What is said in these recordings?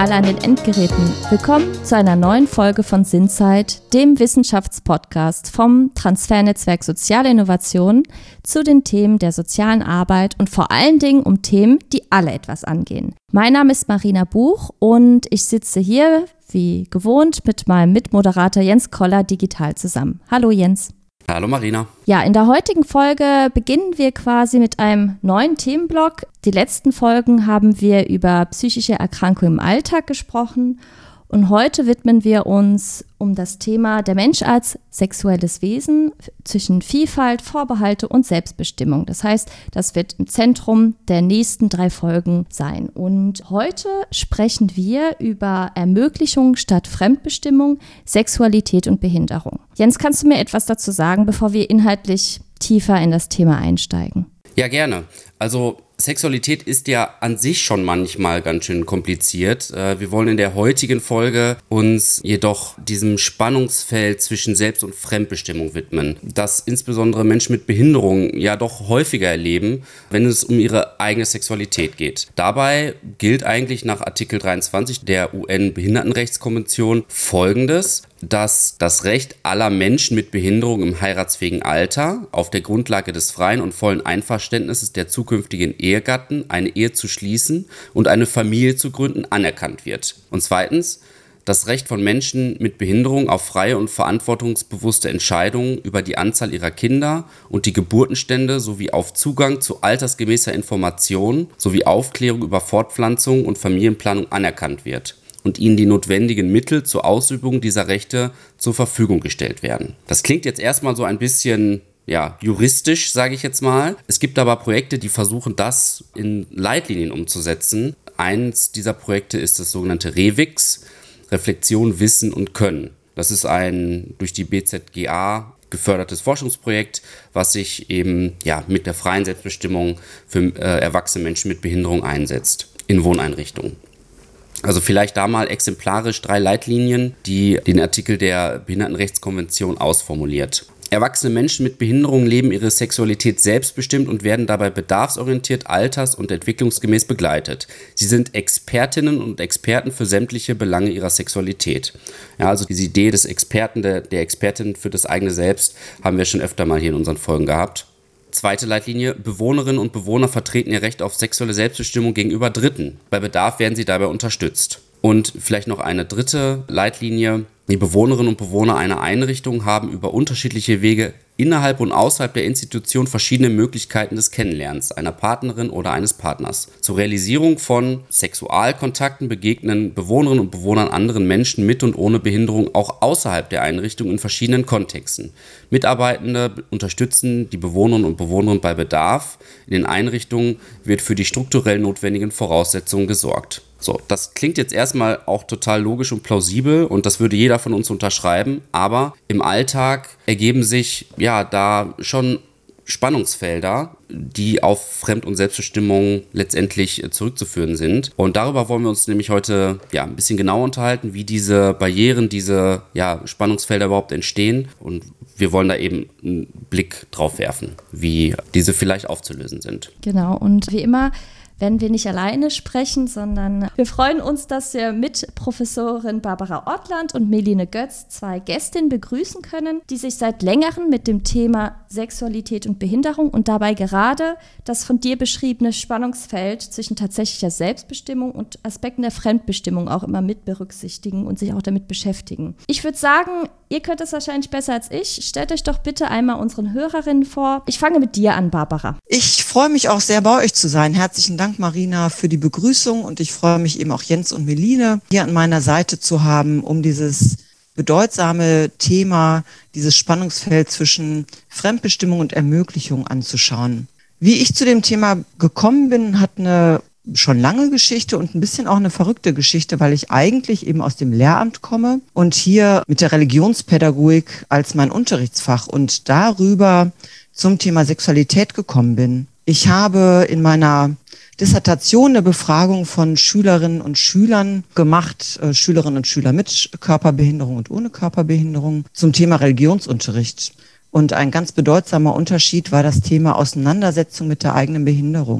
alle an den Endgeräten. Willkommen zu einer neuen Folge von Sinnzeit, dem Wissenschaftspodcast vom Transfernetzwerk Soziale Innovation zu den Themen der sozialen Arbeit und vor allen Dingen um Themen, die alle etwas angehen. Mein Name ist Marina Buch und ich sitze hier, wie gewohnt, mit meinem Mitmoderator Jens Koller digital zusammen. Hallo Jens. Hallo Marina. Ja, in der heutigen Folge beginnen wir quasi mit einem neuen Themenblock. Die letzten Folgen haben wir über psychische Erkrankungen im Alltag gesprochen und heute widmen wir uns um das Thema der Mensch als sexuelles Wesen zwischen Vielfalt, Vorbehalte und Selbstbestimmung. Das heißt, das wird im Zentrum der nächsten 3 Folgen sein. Und heute sprechen wir über Ermöglichung statt Fremdbestimmung, Sexualität und Behinderung. Jens, kannst du mir etwas dazu sagen, bevor wir inhaltlich tiefer in das Thema einsteigen? Ja, gerne. Also Sexualität ist ja an sich schon manchmal ganz schön kompliziert. Wir wollen in der heutigen Folge uns jedoch diesem Spannungsfeld zwischen Selbst- und Fremdbestimmung widmen, das insbesondere Menschen mit Behinderung ja doch häufiger erleben, wenn es um ihre eigene Sexualität geht. Dabei gilt eigentlich nach Artikel 23 der UN-Behindertenrechtskonvention Folgendes: dass das Recht aller Menschen mit Behinderung im heiratsfähigen Alter auf der Grundlage des freien und vollen Einverständnisses der zukünftigen Ehegatten eine Ehe zu schließen und eine Familie zu gründen anerkannt wird. Und zweitens, das Recht von Menschen mit Behinderung auf freie und verantwortungsbewusste Entscheidungen über die Anzahl ihrer Kinder und die Geburtenstände sowie auf Zugang zu altersgemäßer Information sowie Aufklärung über Fortpflanzung und Familienplanung anerkannt wird und ihnen die notwendigen Mittel zur Ausübung dieser Rechte zur Verfügung gestellt werden. Das klingt jetzt erstmal so ein bisschen juristisch, sage ich jetzt mal. Es gibt aber Projekte, die versuchen, das in Leitlinien umzusetzen. Eins dieser Projekte ist das sogenannte REWIX, Reflexion, Wissen und Können. Das ist ein durch die BZGA gefördertes Forschungsprojekt, was sich eben mit der freien Selbstbestimmung für erwachsene Menschen mit Behinderung einsetzt in Wohneinrichtungen. Also vielleicht da mal exemplarisch 3 Leitlinien, die den Artikel der Behindertenrechtskonvention ausformuliert. Erwachsene Menschen mit Behinderung leben ihre Sexualität selbstbestimmt und werden dabei bedarfsorientiert, alters- und entwicklungsgemäß begleitet. Sie sind Expertinnen und Experten für sämtliche Belange ihrer Sexualität. Ja, also diese Idee des Experten, der Expertin für das eigene Selbst haben wir schon öfter mal hier in unseren Folgen gehabt. Zweite Leitlinie: Bewohnerinnen und Bewohner vertreten ihr Recht auf sexuelle Selbstbestimmung gegenüber Dritten. Bei Bedarf werden sie dabei unterstützt. Und vielleicht noch eine dritte Leitlinie: Die Bewohnerinnen und Bewohner einer Einrichtung haben über unterschiedliche Wege innerhalb und außerhalb der Institution verschiedene Möglichkeiten des Kennenlernens einer Partnerin oder eines Partners. Zur Realisierung von Sexualkontakten begegnen Bewohnerinnen und Bewohnern anderen Menschen mit und ohne Behinderung auch außerhalb der Einrichtung in verschiedenen Kontexten. Mitarbeitende unterstützen die Bewohnerinnen und Bewohner bei Bedarf. In den Einrichtungen wird für die strukturell notwendigen Voraussetzungen gesorgt. So, das klingt jetzt erstmal auch total logisch und plausibel und das würde jeder von uns unterschreiben, aber im Alltag ergeben sich da schon Spannungsfelder, die auf Fremd- und Selbstbestimmung letztendlich zurückzuführen sind. Und darüber wollen wir uns nämlich heute ein bisschen genauer unterhalten, wie diese Barrieren, diese Spannungsfelder überhaupt entstehen. Und wir wollen da eben einen Blick drauf werfen, wie diese vielleicht aufzulösen sind. Genau, und wie immer werden wir nicht alleine sprechen, sondern wir freuen uns, dass wir mit Professorin Barbara Ortland und Meline Götz 2 Gästinnen begrüßen können, die sich seit längerem mit dem Thema Sexualität und Behinderung und dabei gerade das von dir beschriebene Spannungsfeld zwischen tatsächlicher Selbstbestimmung und Aspekten der Fremdbestimmung auch immer mit berücksichtigen und sich auch damit beschäftigen. Ich würde sagen, ihr könnt es wahrscheinlich besser als ich. Stellt euch doch bitte einmal unseren Hörerinnen vor. Ich fange mit dir an, Barbara. Ich freue mich auch sehr, bei euch zu sein. Herzlichen Dank, Marina, für die Begrüßung und ich freue mich eben auch, Jens und Meline hier an meiner Seite zu haben, um dieses bedeutsame Thema, dieses Spannungsfeld zwischen Fremdbestimmung und Ermöglichung anzuschauen. Wie ich zu dem Thema gekommen bin, hat eine schon lange Geschichte und ein bisschen auch eine verrückte Geschichte, weil ich eigentlich eben aus dem Lehramt komme und hier mit der Religionspädagogik als mein Unterrichtsfach und darüber zum Thema Sexualität gekommen bin. Ich habe in meiner Dissertation eine Befragung von Schülerinnen und Schülern gemacht, Schülerinnen und Schüler mit Körperbehinderung und ohne Körperbehinderung, zum Thema Religionsunterricht. Und ein ganz bedeutsamer Unterschied war das Thema Auseinandersetzung mit der eigenen Behinderung.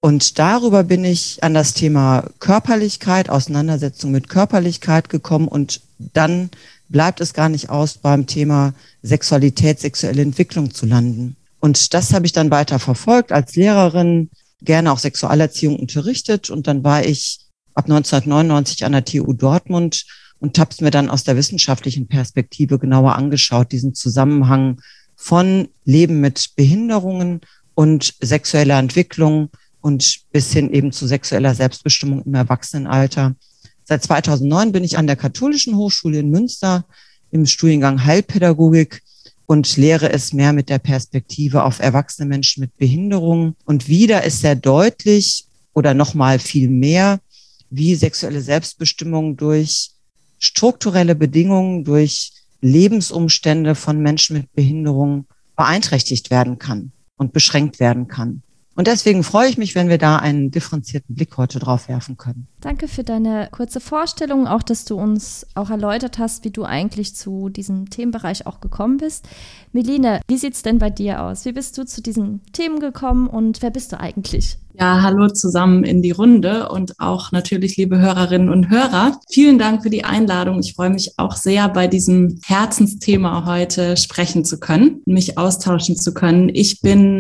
Und darüber bin ich an das Thema Körperlichkeit, Auseinandersetzung mit Körperlichkeit gekommen und dann bleibt es gar nicht aus, beim Thema Sexualität, sexuelle Entwicklung zu landen. Und das habe ich dann weiter verfolgt als Lehrerin, gerne auch Sexualerziehung unterrichtet. Und dann war ich ab 1999 an der TU Dortmund und habe es mir dann aus der wissenschaftlichen Perspektive genauer angeschaut, diesen Zusammenhang von Leben mit Behinderungen und sexueller Entwicklung und bis hin eben zu sexueller Selbstbestimmung im Erwachsenenalter. Seit 2009 bin ich an der Katholischen Hochschule in Münster im Studiengang Heilpädagogik und lehre es mehr mit der Perspektive auf erwachsene Menschen mit Behinderungen. Und wieder ist sehr deutlich oder nochmal viel mehr, wie sexuelle Selbstbestimmung durch strukturelle Bedingungen, durch Lebensumstände von Menschen mit Behinderung beeinträchtigt werden kann und beschränkt werden kann. Und deswegen freue ich mich, wenn wir da einen differenzierten Blick heute drauf werfen können. Danke für deine kurze Vorstellung, auch dass du uns auch erläutert hast, wie du eigentlich zu diesem Themenbereich auch gekommen bist. Meline, wie sieht es denn bei dir aus? Wie bist du zu diesen Themen gekommen und wer bist du eigentlich? Ja, hallo zusammen in die Runde und auch natürlich liebe Hörerinnen und Hörer. Vielen Dank für die Einladung. Ich freue mich auch sehr, bei diesem Herzensthema heute sprechen zu können, mich austauschen zu können. Ich bin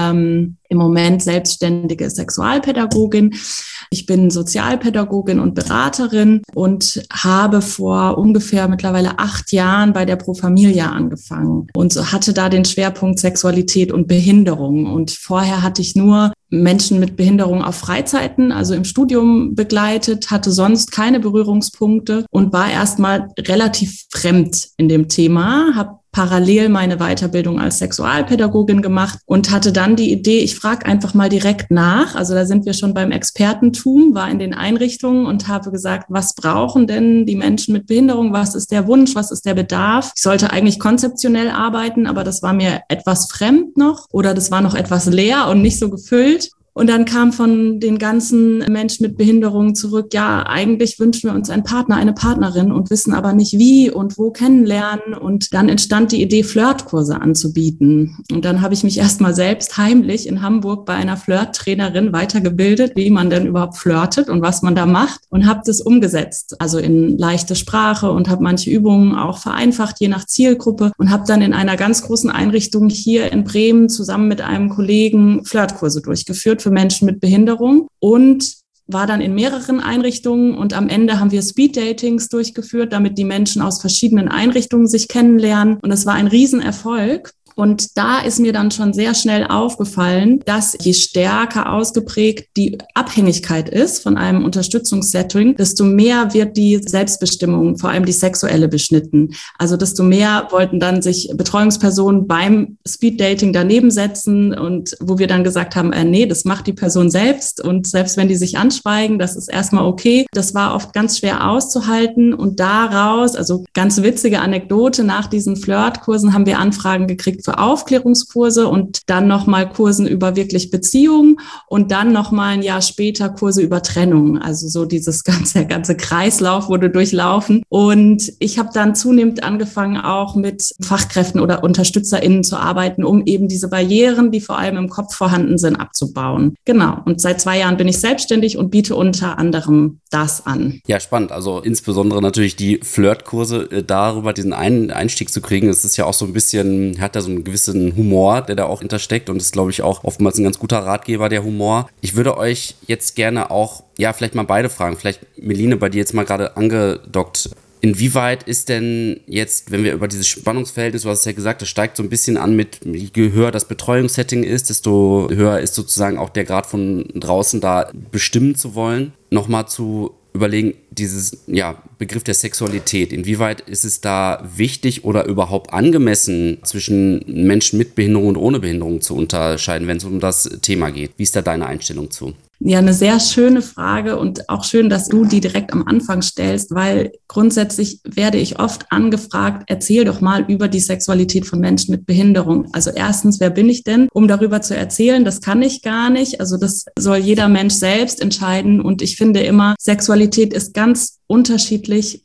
im Moment selbstständige Sexualpädagogin. Ich bin Sozialpädagogin und Beraterin und habe vor ungefähr mittlerweile 8 Jahren bei der Pro Familia angefangen und hatte da den Schwerpunkt Sexualität und Behinderung. Und vorher hatte ich nur Menschen mit Behinderung auf Freizeiten, also im Studium begleitet, hatte sonst keine Berührungspunkte und war erstmal relativ fremd in dem Thema, habe parallel meine Weiterbildung als Sexualpädagogin gemacht und hatte dann die Idee, ich frage einfach mal direkt nach. Also da sind wir schon beim Expertentum, war in den Einrichtungen und habe gesagt, was brauchen denn die Menschen mit Behinderung? Was ist der Wunsch? Was ist der Bedarf? Ich sollte eigentlich konzeptionell arbeiten, aber das war mir etwas fremd noch oder das war noch etwas leer und nicht so gefüllt. Und dann kam von den ganzen Menschen mit Behinderungen zurück, ja, eigentlich wünschen wir uns einen Partner, eine Partnerin und wissen aber nicht wie und wo kennenlernen. Und dann entstand die Idee, Flirtkurse anzubieten. Und dann habe ich mich erstmal selbst heimlich in Hamburg bei einer Flirttrainerin weitergebildet, wie man denn überhaupt flirtet und was man da macht und habe das umgesetzt, also in leichte Sprache und habe manche Übungen auch vereinfacht, je nach Zielgruppe und habe dann in einer ganz großen Einrichtung hier in Bremen zusammen mit einem Kollegen Flirtkurse durchgeführt für Menschen mit Behinderung und war dann in mehreren Einrichtungen und am Ende haben wir Speed-Datings durchgeführt, damit die Menschen aus verschiedenen Einrichtungen sich kennenlernen und es war ein Riesenerfolg. Und da ist mir dann schon sehr schnell aufgefallen, dass je stärker ausgeprägt die Abhängigkeit ist von einem Unterstützungssetting, desto mehr wird die Selbstbestimmung, vor allem die sexuelle, beschnitten. Also desto mehr wollten dann sich Betreuungspersonen beim Speeddating daneben setzen und wo wir dann gesagt haben, nee, das macht die Person selbst und selbst wenn die sich anschweigen, das ist erstmal okay. Das war oft ganz schwer auszuhalten und daraus, also ganz witzige Anekdote, nach diesen Flirtkursen haben wir Anfragen gekriegt für Aufklärungskurse und dann nochmal Kursen über wirklich Beziehungen und dann nochmal ein Jahr später Kurse über Trennung. Also so dieses ganze Kreislauf wurde durchlaufen. Und ich habe dann zunehmend angefangen, auch mit Fachkräften oder UnterstützerInnen zu arbeiten, um eben diese Barrieren, die vor allem im Kopf vorhanden sind, abzubauen. Genau. Und seit 2 Jahren bin ich selbstständig und biete unter anderem das an. Ja, spannend. Also insbesondere natürlich die Flirtkurse, darüber diesen Einstieg zu kriegen. Es ist ja auch so ein bisschen, hat da so einen gewissen Humor, der da auch hintersteckt und ist, glaube ich, auch oftmals ein ganz guter Ratgeber, der Humor. Ich würde euch jetzt gerne auch, ja, vielleicht mal beide fragen, vielleicht Meline, bei dir jetzt mal gerade angedockt. Inwieweit ist denn jetzt, wenn wir über dieses Spannungsverhältnis, du hast es ja gesagt, das steigt so ein bisschen an mit, je höher das Betreuungssetting ist, desto höher ist sozusagen auch der Grad von draußen da bestimmen zu wollen. Nochmal zu überlegen, dieses Begriff der Sexualität, inwieweit ist es da wichtig oder überhaupt angemessen, zwischen Menschen mit Behinderung und ohne Behinderung zu unterscheiden, wenn es um das Thema geht? Wie ist da deine Einstellung zu? Ja, eine sehr schöne Frage und auch schön, dass du die direkt am Anfang stellst, weil grundsätzlich werde ich oft angefragt, erzähl doch mal über die Sexualität von Menschen mit Behinderung. Also erstens, wer bin ich denn, um darüber zu erzählen? Das kann ich gar nicht. Also das soll jeder Mensch selbst entscheiden und ich finde immer, Sexualität ist ganz unterschiedlich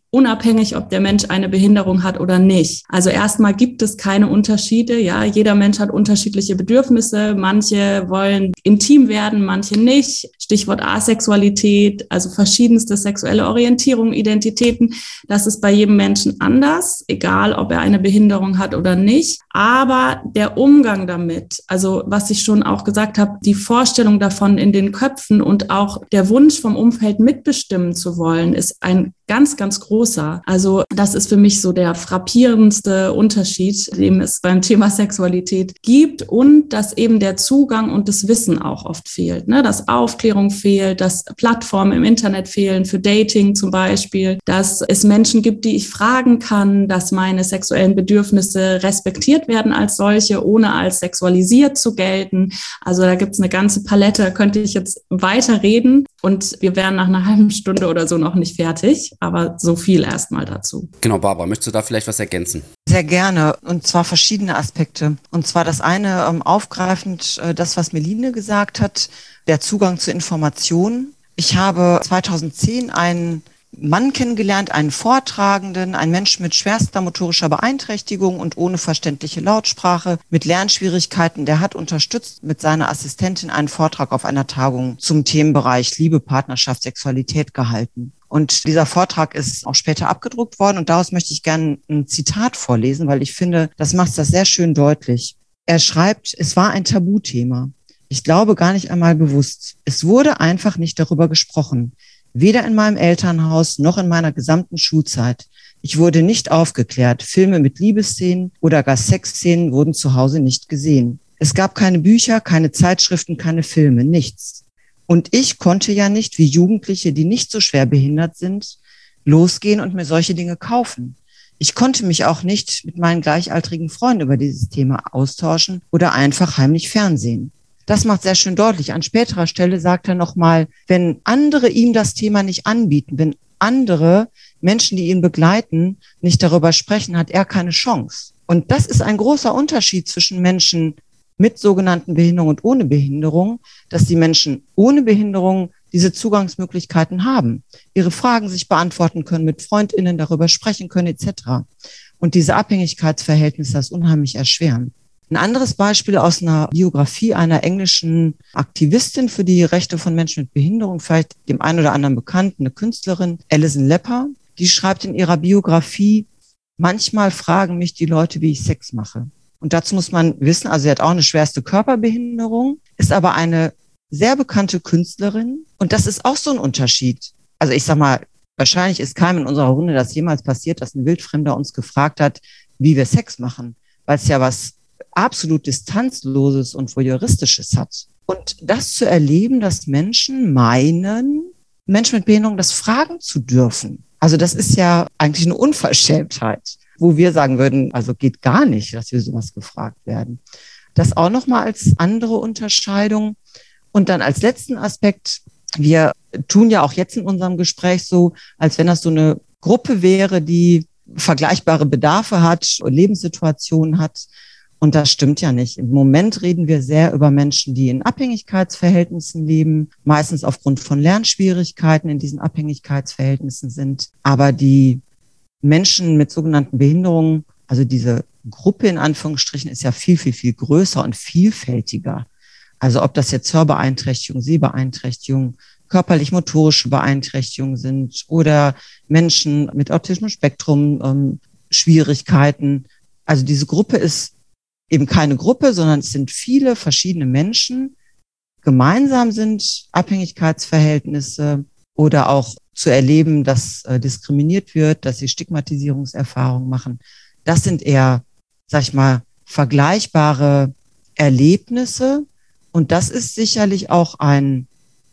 unabhängig, ob der Mensch eine Behinderung hat oder nicht. Also erstmal gibt es keine Unterschiede. Ja, jeder Mensch hat unterschiedliche Bedürfnisse. Manche wollen intim werden, manche nicht. Stichwort Asexualität, also verschiedenste sexuelle Orientierung, Identitäten. Das ist bei jedem Menschen anders, egal ob er eine Behinderung hat oder nicht. Aber der Umgang damit, also was ich schon auch gesagt habe, die Vorstellung davon in den Köpfen und auch der Wunsch vom Umfeld mitbestimmen zu wollen, ist ein ganz, ganz großer. Also das ist für mich so der frappierendste Unterschied, den es beim Thema Sexualität gibt, und dass eben der Zugang und das Wissen auch oft fehlt, ne? Dass Aufklärung fehlt, dass Plattformen im Internet fehlen für Dating zum Beispiel, dass es Menschen gibt, die ich fragen kann, dass meine sexuellen Bedürfnisse respektiert werden als solche, ohne als sexualisiert zu gelten. Also da gibt es eine ganze Palette, da könnte ich jetzt weiter reden und wir wären nach einer halben Stunde oder so noch nicht fertig. Aber so viel erstmal dazu. Genau, Barbara, möchtest du da vielleicht was ergänzen? Sehr gerne, und zwar verschiedene Aspekte. Und zwar das eine, aufgreifend das, was Meline gesagt hat, der Zugang zu Informationen. Ich habe 2010 einen Mann kennengelernt, einen Vortragenden, einen Menschen mit schwerster motorischer Beeinträchtigung und ohne verständliche Lautsprache, mit Lernschwierigkeiten. Der hat unterstützt mit seiner Assistentin einen Vortrag auf einer Tagung zum Themenbereich Liebe, Partnerschaft, Sexualität gehalten. Und dieser Vortrag ist auch später abgedruckt worden, und daraus möchte ich gerne ein Zitat vorlesen, weil ich finde, das macht das sehr schön deutlich. Er schreibt, es war ein Tabuthema. Ich glaube gar nicht einmal bewusst. Es wurde einfach nicht darüber gesprochen. Weder in meinem Elternhaus noch in meiner gesamten Schulzeit. Ich wurde nicht aufgeklärt. Filme mit Liebesszenen oder gar Sexszenen wurden zu Hause nicht gesehen. Es gab keine Bücher, keine Zeitschriften, keine Filme, nichts. Und ich konnte ja nicht, wie Jugendliche, die nicht so schwer behindert sind, losgehen und mir solche Dinge kaufen. Ich konnte mich auch nicht mit meinen gleichaltrigen Freunden über dieses Thema austauschen oder einfach heimlich fernsehen. Das macht sehr schön deutlich. An späterer Stelle sagt er nochmal, wenn andere ihm das Thema nicht anbieten, wenn andere Menschen, die ihn begleiten, nicht darüber sprechen, hat er keine Chance. Und das ist ein großer Unterschied zwischen Menschen mit sogenannten Behinderung und ohne Behinderung, dass die Menschen ohne Behinderung diese Zugangsmöglichkeiten haben, ihre Fragen sich beantworten können, mit FreundInnen darüber sprechen können etc. Und diese Abhängigkeitsverhältnisse das unheimlich erschweren. Ein anderes Beispiel aus einer Biografie einer englischen Aktivistin für die Rechte von Menschen mit Behinderung, vielleicht dem einen oder anderen bekannt, eine Künstlerin, Alison Lepper, die schreibt in ihrer Biografie, manchmal fragen mich die Leute, wie ich Sex mache. Und dazu muss man wissen, also sie hat auch eine schwerste Körperbehinderung, ist aber eine sehr bekannte Künstlerin. Und das ist auch so ein Unterschied. Also ich sag mal, wahrscheinlich ist keinem in unserer Runde das jemals passiert, dass ein Wildfremder uns gefragt hat, wie wir Sex machen, weil es ja was absolut Distanzloses und Voyeuristisches hat. Und das zu erleben, dass Menschen meinen, Menschen mit Behinderung das fragen zu dürfen. Also das ist ja eigentlich eine Unverschämtheit, wo wir sagen würden, also geht gar nicht, dass wir sowas gefragt werden. Das auch nochmal als andere Unterscheidung. Und dann als letzten Aspekt, wir tun ja auch jetzt in unserem Gespräch so, als wenn das so eine Gruppe wäre, die vergleichbare Bedarfe hat, Lebenssituationen hat. Und das stimmt ja nicht. Im Moment reden wir sehr über Menschen, die in Abhängigkeitsverhältnissen leben, meistens aufgrund von Lernschwierigkeiten in diesen Abhängigkeitsverhältnissen sind. Aber die Menschen mit sogenannten Behinderungen, also diese Gruppe in Anführungsstrichen, ist ja viel, viel, viel größer und vielfältiger. Also ob das jetzt Hörbeeinträchtigung, Sehbeeinträchtigung, körperlich-motorische Beeinträchtigungen sind oder Menschen mit autistischem Spektrum, Schwierigkeiten. Also diese Gruppe ist eben keine Gruppe, sondern es sind viele verschiedene Menschen. Gemeinsam sind Abhängigkeitsverhältnisse oder auch zu erleben, dass diskriminiert wird, dass sie Stigmatisierungserfahrungen machen. Das sind eher, sag ich mal, vergleichbare Erlebnisse. Und das ist sicherlich auch ein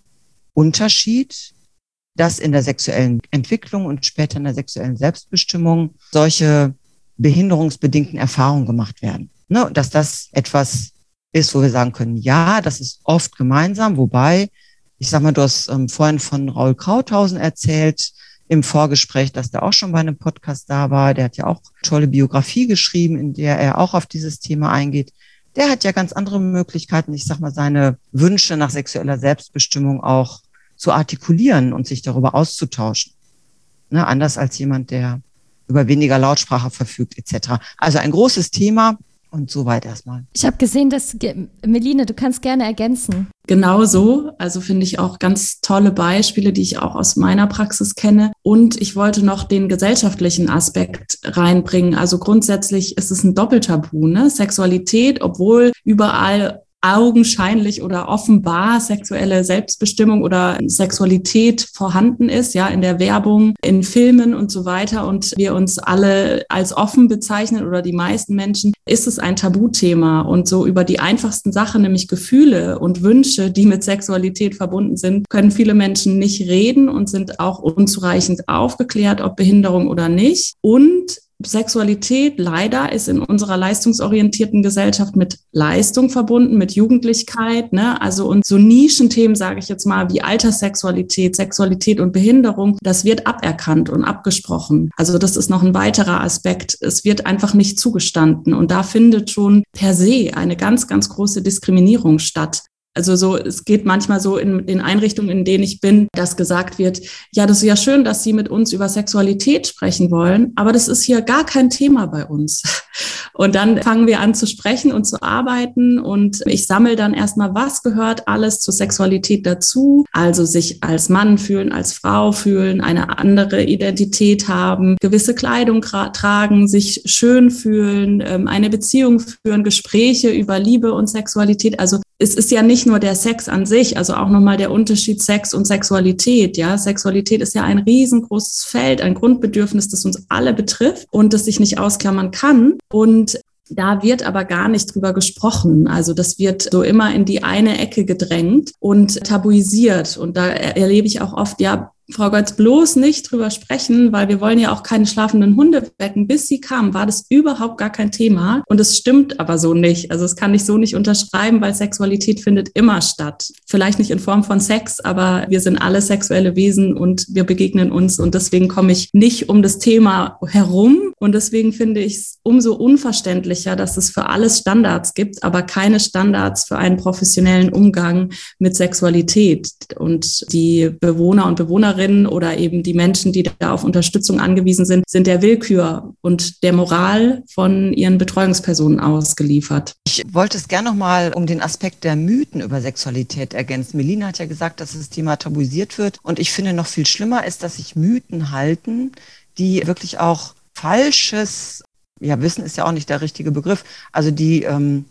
Unterschied, dass in der sexuellen Entwicklung und später in der sexuellen Selbstbestimmung solche behinderungsbedingten Erfahrungen gemacht werden. Ne, dass das etwas ist, wo wir sagen können, ja, das ist oft gemeinsam, wobei, ich sag mal, du hast vorhin von Raul Krauthausen erzählt im Vorgespräch, dass der auch schon bei einem Podcast da war. Der hat ja auch eine tolle Biografie geschrieben, in der er auch auf dieses Thema eingeht. Der hat ja ganz andere Möglichkeiten, ich sag mal, seine Wünsche nach sexueller Selbstbestimmung auch zu artikulieren und sich darüber auszutauschen. ne? Anders als jemand, der über weniger Lautsprache verfügt etc. Also ein großes Thema und soweit erstmal. Ich habe gesehen, dass, Meline, du kannst gerne ergänzen. Genau so. Also finde ich auch ganz tolle Beispiele, die ich auch aus meiner Praxis kenne. Und ich wollte noch den gesellschaftlichen Aspekt reinbringen. Also grundsätzlich ist es ein Doppeltabu, ne? Sexualität, obwohl überall augenscheinlich oder offenbar sexuelle Selbstbestimmung oder Sexualität vorhanden ist, ja, in der Werbung, in Filmen und so weiter, und wir uns alle als offen bezeichnen oder die meisten Menschen, ist es ein Tabuthema. Und so über die einfachsten Sachen, nämlich Gefühle und Wünsche, die mit Sexualität verbunden sind, können viele Menschen nicht reden und sind auch unzureichend aufgeklärt, ob Behinderung oder nicht. Und Sexualität leider ist in unserer leistungsorientierten Gesellschaft mit Leistung verbunden, mit Jugendlichkeit, ne? Also und so Nischenthemen, sage ich jetzt mal, wie Alterssexualität, Sexualität und Behinderung, das wird aberkannt und abgesprochen. Also das ist noch ein weiterer Aspekt. Es wird einfach nicht zugestanden und da findet schon per se eine ganz, ganz große Diskriminierung statt. Also so, es geht manchmal so in den Einrichtungen, in denen ich bin, dass gesagt wird, ja, das ist ja schön, dass Sie mit uns über Sexualität sprechen wollen, aber das ist hier gar kein Thema bei uns. Und dann fangen wir an zu sprechen und zu arbeiten und ich sammle dann erstmal, was gehört alles zur Sexualität dazu? Also sich als Mann fühlen, als Frau fühlen, eine andere Identität haben, gewisse Kleidung tragen, sich schön fühlen, eine Beziehung führen, Gespräche über Liebe und Sexualität. Also es ist ja nicht nur der Sex an sich, also auch nochmal der Unterschied Sex und Sexualität. Ja, Sexualität ist ja ein riesengroßes Feld, ein Grundbedürfnis, das uns alle betrifft und das sich nicht ausklammern kann. Und da wird aber gar nicht drüber gesprochen. Also das wird so immer in die eine Ecke gedrängt und tabuisiert. Und da erlebe ich auch oft, ja, Frau Götz, bloß nicht drüber sprechen, weil wir wollen ja auch keine schlafenden Hunde wecken. Bis sie kam, war das überhaupt gar kein Thema. Und es stimmt aber so nicht. Also es kann ich so nicht unterschreiben, weil Sexualität findet immer statt. Vielleicht nicht in Form von Sex, aber wir sind alle sexuelle Wesen und wir begegnen uns. Und deswegen komme ich nicht um das Thema herum. Und deswegen finde ich es umso unverständlicher, dass es für alles Standards gibt, aber keine Standards für einen professionellen Umgang mit Sexualität. Und die Bewohner und Bewohnerinnen oder eben die Menschen, die da auf Unterstützung angewiesen sind, sind der Willkür und der Moral von ihren Betreuungspersonen ausgeliefert. Ich wollte es gerne nochmal um den Aspekt der Mythen über Sexualität ergänzen. Meline hat ja gesagt, dass das Thema tabuisiert wird. Und ich finde, noch viel schlimmer ist, dass sich Mythen halten, die wirklich auch falsches, ja, Wissen ist ja auch nicht der richtige Begriff, also die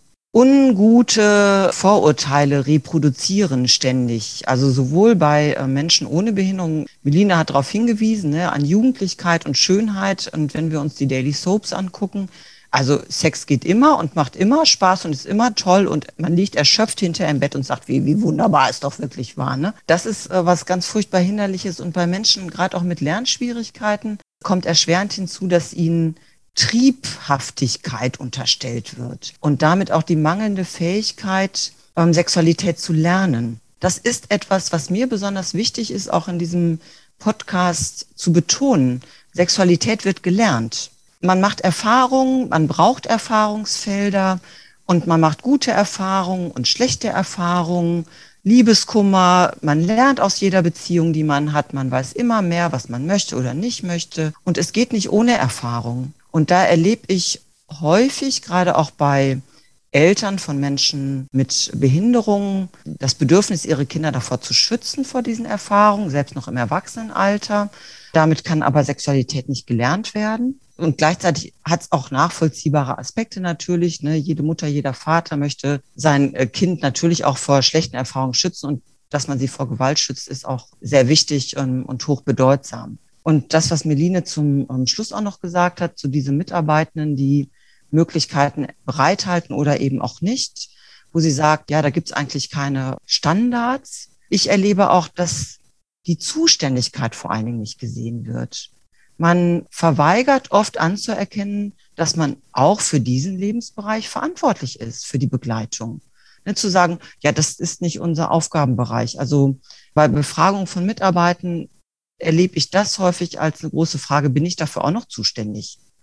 ungute Vorurteile reproduzieren ständig. Also sowohl bei Menschen ohne Behinderung, Meline hat darauf hingewiesen, ne, an Jugendlichkeit und Schönheit. Und wenn wir uns die Daily Soaps angucken, also Sex geht immer und macht immer Spaß und ist immer toll und man liegt erschöpft hinterher im Bett und sagt, wie wunderbar es doch wirklich war. Ne? Das ist was ganz furchtbar Hinderliches. Und bei Menschen, gerade auch mit Lernschwierigkeiten, kommt erschwerend hinzu, dass ihnen Triebhaftigkeit unterstellt wird und damit auch die mangelnde Fähigkeit, Sexualität zu lernen. Das ist etwas, was mir besonders wichtig ist, auch in diesem Podcast zu betonen. Sexualität wird gelernt. Man macht Erfahrungen, man braucht Erfahrungsfelder und man macht gute Erfahrungen und schlechte Erfahrungen, Liebeskummer, man lernt aus jeder Beziehung, die man hat, man weiß immer mehr, was man möchte oder nicht möchte und es geht nicht ohne Erfahrung. Und da erlebe ich häufig, gerade auch bei Eltern von Menschen mit Behinderungen, das Bedürfnis, ihre Kinder davor zu schützen, vor diesen Erfahrungen, selbst noch im Erwachsenenalter. Damit kann aber Sexualität nicht gelernt werden. Und gleichzeitig hat es auch nachvollziehbare Aspekte natürlich. Ne? Jede Mutter, jeder Vater möchte sein Kind natürlich auch vor schlechten Erfahrungen schützen. Und dass man sie vor Gewalt schützt, ist auch sehr wichtig und hochbedeutsam. Und das, was Meline zum Schluss auch noch gesagt hat, zu diesen Mitarbeitenden, die Möglichkeiten bereithalten oder eben auch nicht, wo sie sagt, ja, da gibt es eigentlich keine Standards. Ich erlebe auch, dass die Zuständigkeit vor allen Dingen nicht gesehen wird. Man verweigert oft anzuerkennen, dass man auch für diesen Lebensbereich verantwortlich ist, für die Begleitung. Ne, zu sagen, ja, das ist nicht unser Aufgabenbereich. Also bei Befragung von Mitarbeitern erlebe ich das häufig als eine große Frage, bin ich dafür auch noch zuständig?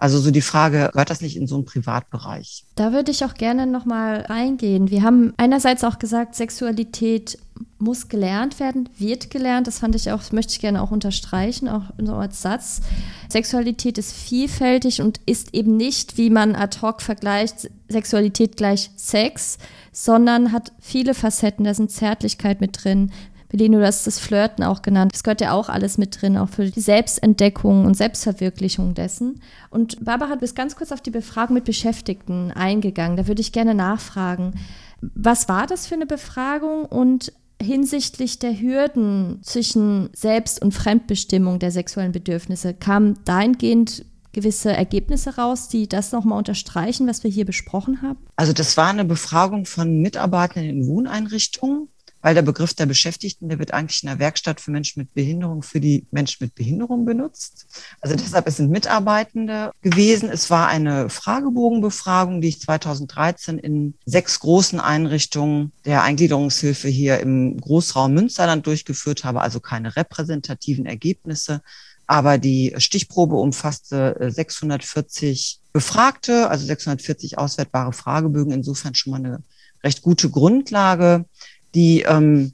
Also so die Frage, gehört das nicht in so einen Privatbereich? Da würde ich auch gerne nochmal reingehen. Wir haben einerseits auch gesagt, Sexualität muss gelernt werden, wird gelernt. Das möchte ich gerne auch unterstreichen, auch so als Satz. Sexualität ist vielfältig und ist eben nicht, wie man ad hoc vergleicht, Sexualität gleich Sex, sondern hat viele Facetten. Da sind Zärtlichkeit mit drin. Melina, du hast das Flirten auch genannt. Das gehört ja auch alles mit drin, auch für die Selbstentdeckung und Selbstverwirklichung dessen. Und Barbara, du bist ganz kurz auf die Befragung mit Beschäftigten eingegangen. Da würde ich gerne nachfragen. Was war das für eine Befragung und hinsichtlich der Hürden zwischen Selbst- und Fremdbestimmung der sexuellen Bedürfnisse kamen dahingehend gewisse Ergebnisse raus, die das nochmal unterstreichen, was wir hier besprochen haben? Also das war eine Befragung von Mitarbeitern in Wohneinrichtungen, weil der Begriff der Beschäftigten, der wird eigentlich in der Werkstatt für Menschen mit Behinderung für die Menschen mit Behinderung benutzt. Also deshalb, es sind Mitarbeitende gewesen. Es war eine Fragebogenbefragung, die ich 2013 in 6 großen Einrichtungen der Eingliederungshilfe hier im Großraum Münsterland durchgeführt habe, also keine repräsentativen Ergebnisse. Aber die Stichprobe umfasste 640 Befragte, also 640 auswertbare Fragebögen, insofern schon mal eine recht gute Grundlage, die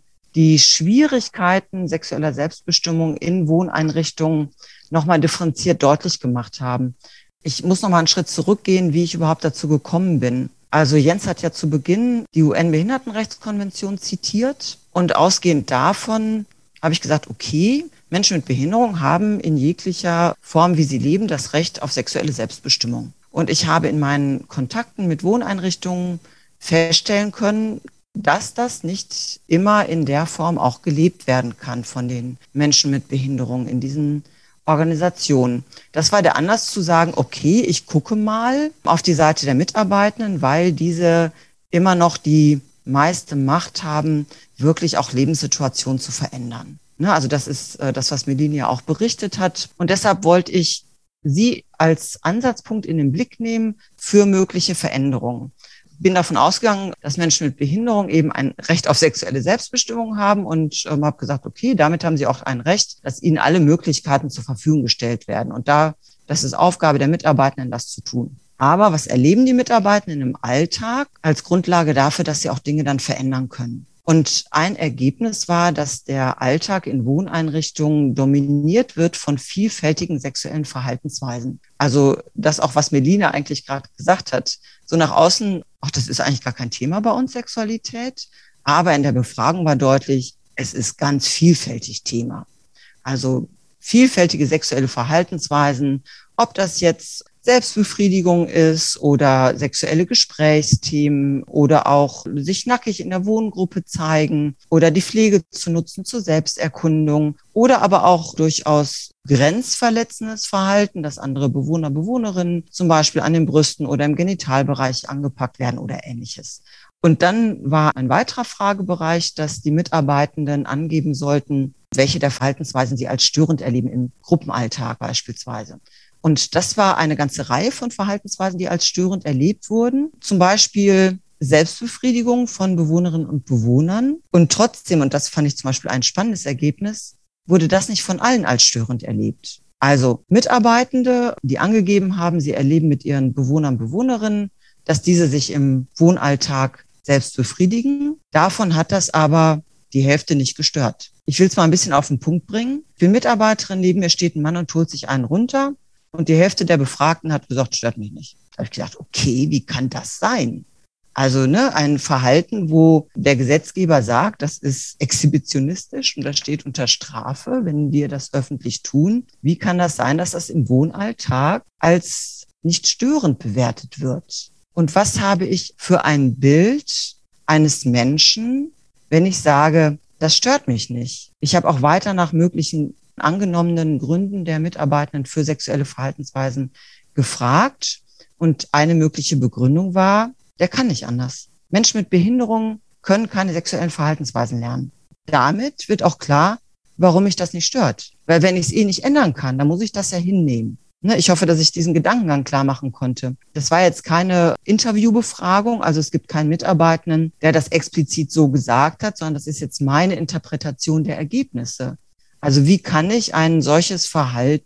Schwierigkeiten sexueller Selbstbestimmung in Wohneinrichtungen nochmal differenziert deutlich gemacht haben. Ich muss nochmal einen Schritt zurückgehen, wie ich überhaupt dazu gekommen bin. Also Jens hat ja zu Beginn die UN-Behindertenrechtskonvention zitiert und ausgehend davon habe ich gesagt, okay, Menschen mit Behinderung haben in jeglicher Form, wie sie leben, das Recht auf sexuelle Selbstbestimmung. Und ich habe in meinen Kontakten mit Wohneinrichtungen feststellen können, dass das nicht immer in der Form auch gelebt werden kann von den Menschen mit Behinderung in diesen Organisationen. Das war der Anlass zu sagen, okay, ich gucke mal auf die Seite der Mitarbeitenden, weil diese immer noch die meiste Macht haben, wirklich auch Lebenssituationen zu verändern. Also das ist das, was Melina ja auch berichtet hat. Und deshalb wollte ich sie als Ansatzpunkt in den Blick nehmen für mögliche Veränderungen. Bin davon ausgegangen, dass Menschen mit Behinderung eben ein Recht auf sexuelle Selbstbestimmung haben und habe gesagt, okay, damit haben sie auch ein Recht, dass ihnen alle Möglichkeiten zur Verfügung gestellt werden. Und das ist Aufgabe der Mitarbeitenden, das zu tun. Aber was erleben die Mitarbeitenden im Alltag als Grundlage dafür, dass sie auch Dinge dann verändern können? Und ein Ergebnis war, dass der Alltag in Wohneinrichtungen dominiert wird von vielfältigen sexuellen Verhaltensweisen. Also das auch, was Melina eigentlich gerade gesagt hat. So nach außen, ach, das ist eigentlich gar kein Thema bei uns, Sexualität. Aber in der Befragung war deutlich, es ist ganz vielfältig Thema. Also vielfältige sexuelle Verhaltensweisen, ob das jetzt Selbstbefriedigung ist oder sexuelle Gesprächsthemen oder auch sich nackig in der Wohngruppe zeigen oder die Pflege zu nutzen zur Selbsterkundung oder aber auch durchaus grenzverletzendes Verhalten, dass andere Bewohner, Bewohnerinnen zum Beispiel an den Brüsten oder im Genitalbereich angepackt werden oder Ähnliches. Und dann war ein weiterer Fragebereich, dass die Mitarbeitenden angeben sollten, welche der Verhaltensweisen sie als störend erleben im Gruppenalltag beispielsweise. Und das war eine ganze Reihe von Verhaltensweisen, die als störend erlebt wurden. Zum Beispiel Selbstbefriedigung von Bewohnerinnen und Bewohnern. Und trotzdem, und das fand ich zum Beispiel ein spannendes Ergebnis, wurde das nicht von allen als störend erlebt. Also Mitarbeitende, die angegeben haben, sie erleben mit ihren Bewohnern, Bewohnerinnen, dass diese sich im Wohnalltag selbst befriedigen. Davon hat das aber die Hälfte nicht gestört. Ich will es mal ein bisschen auf den Punkt bringen. Für Mitarbeiterinnen neben mir steht ein Mann und holt sich einen runter. Und die Hälfte der Befragten hat gesagt, stört mich nicht. Da habe ich gedacht, okay, wie kann das sein? Also ein Verhalten, wo der Gesetzgeber sagt, das ist exhibitionistisch und das steht unter Strafe, wenn wir das öffentlich tun. Wie kann das sein, dass das im Wohnalltag als nicht störend bewertet wird? Und was habe ich für ein Bild eines Menschen, wenn ich sage, das stört mich nicht? Ich habe auch weiter nach möglichen angenommenen Gründen der Mitarbeitenden für sexuelle Verhaltensweisen gefragt. Und eine mögliche Begründung war, der kann nicht anders. Menschen mit Behinderung können keine sexuellen Verhaltensweisen lernen. Damit wird auch klar, warum mich das nicht stört. Weil wenn ich es nicht ändern kann, dann muss ich das ja hinnehmen. Ich hoffe, dass ich diesen Gedankengang klar machen konnte. Das war jetzt keine Interviewbefragung, also es gibt keinen Mitarbeitenden, der das explizit so gesagt hat, sondern das ist jetzt meine Interpretation der Ergebnisse. Also wie kann ich ein solches Verhalten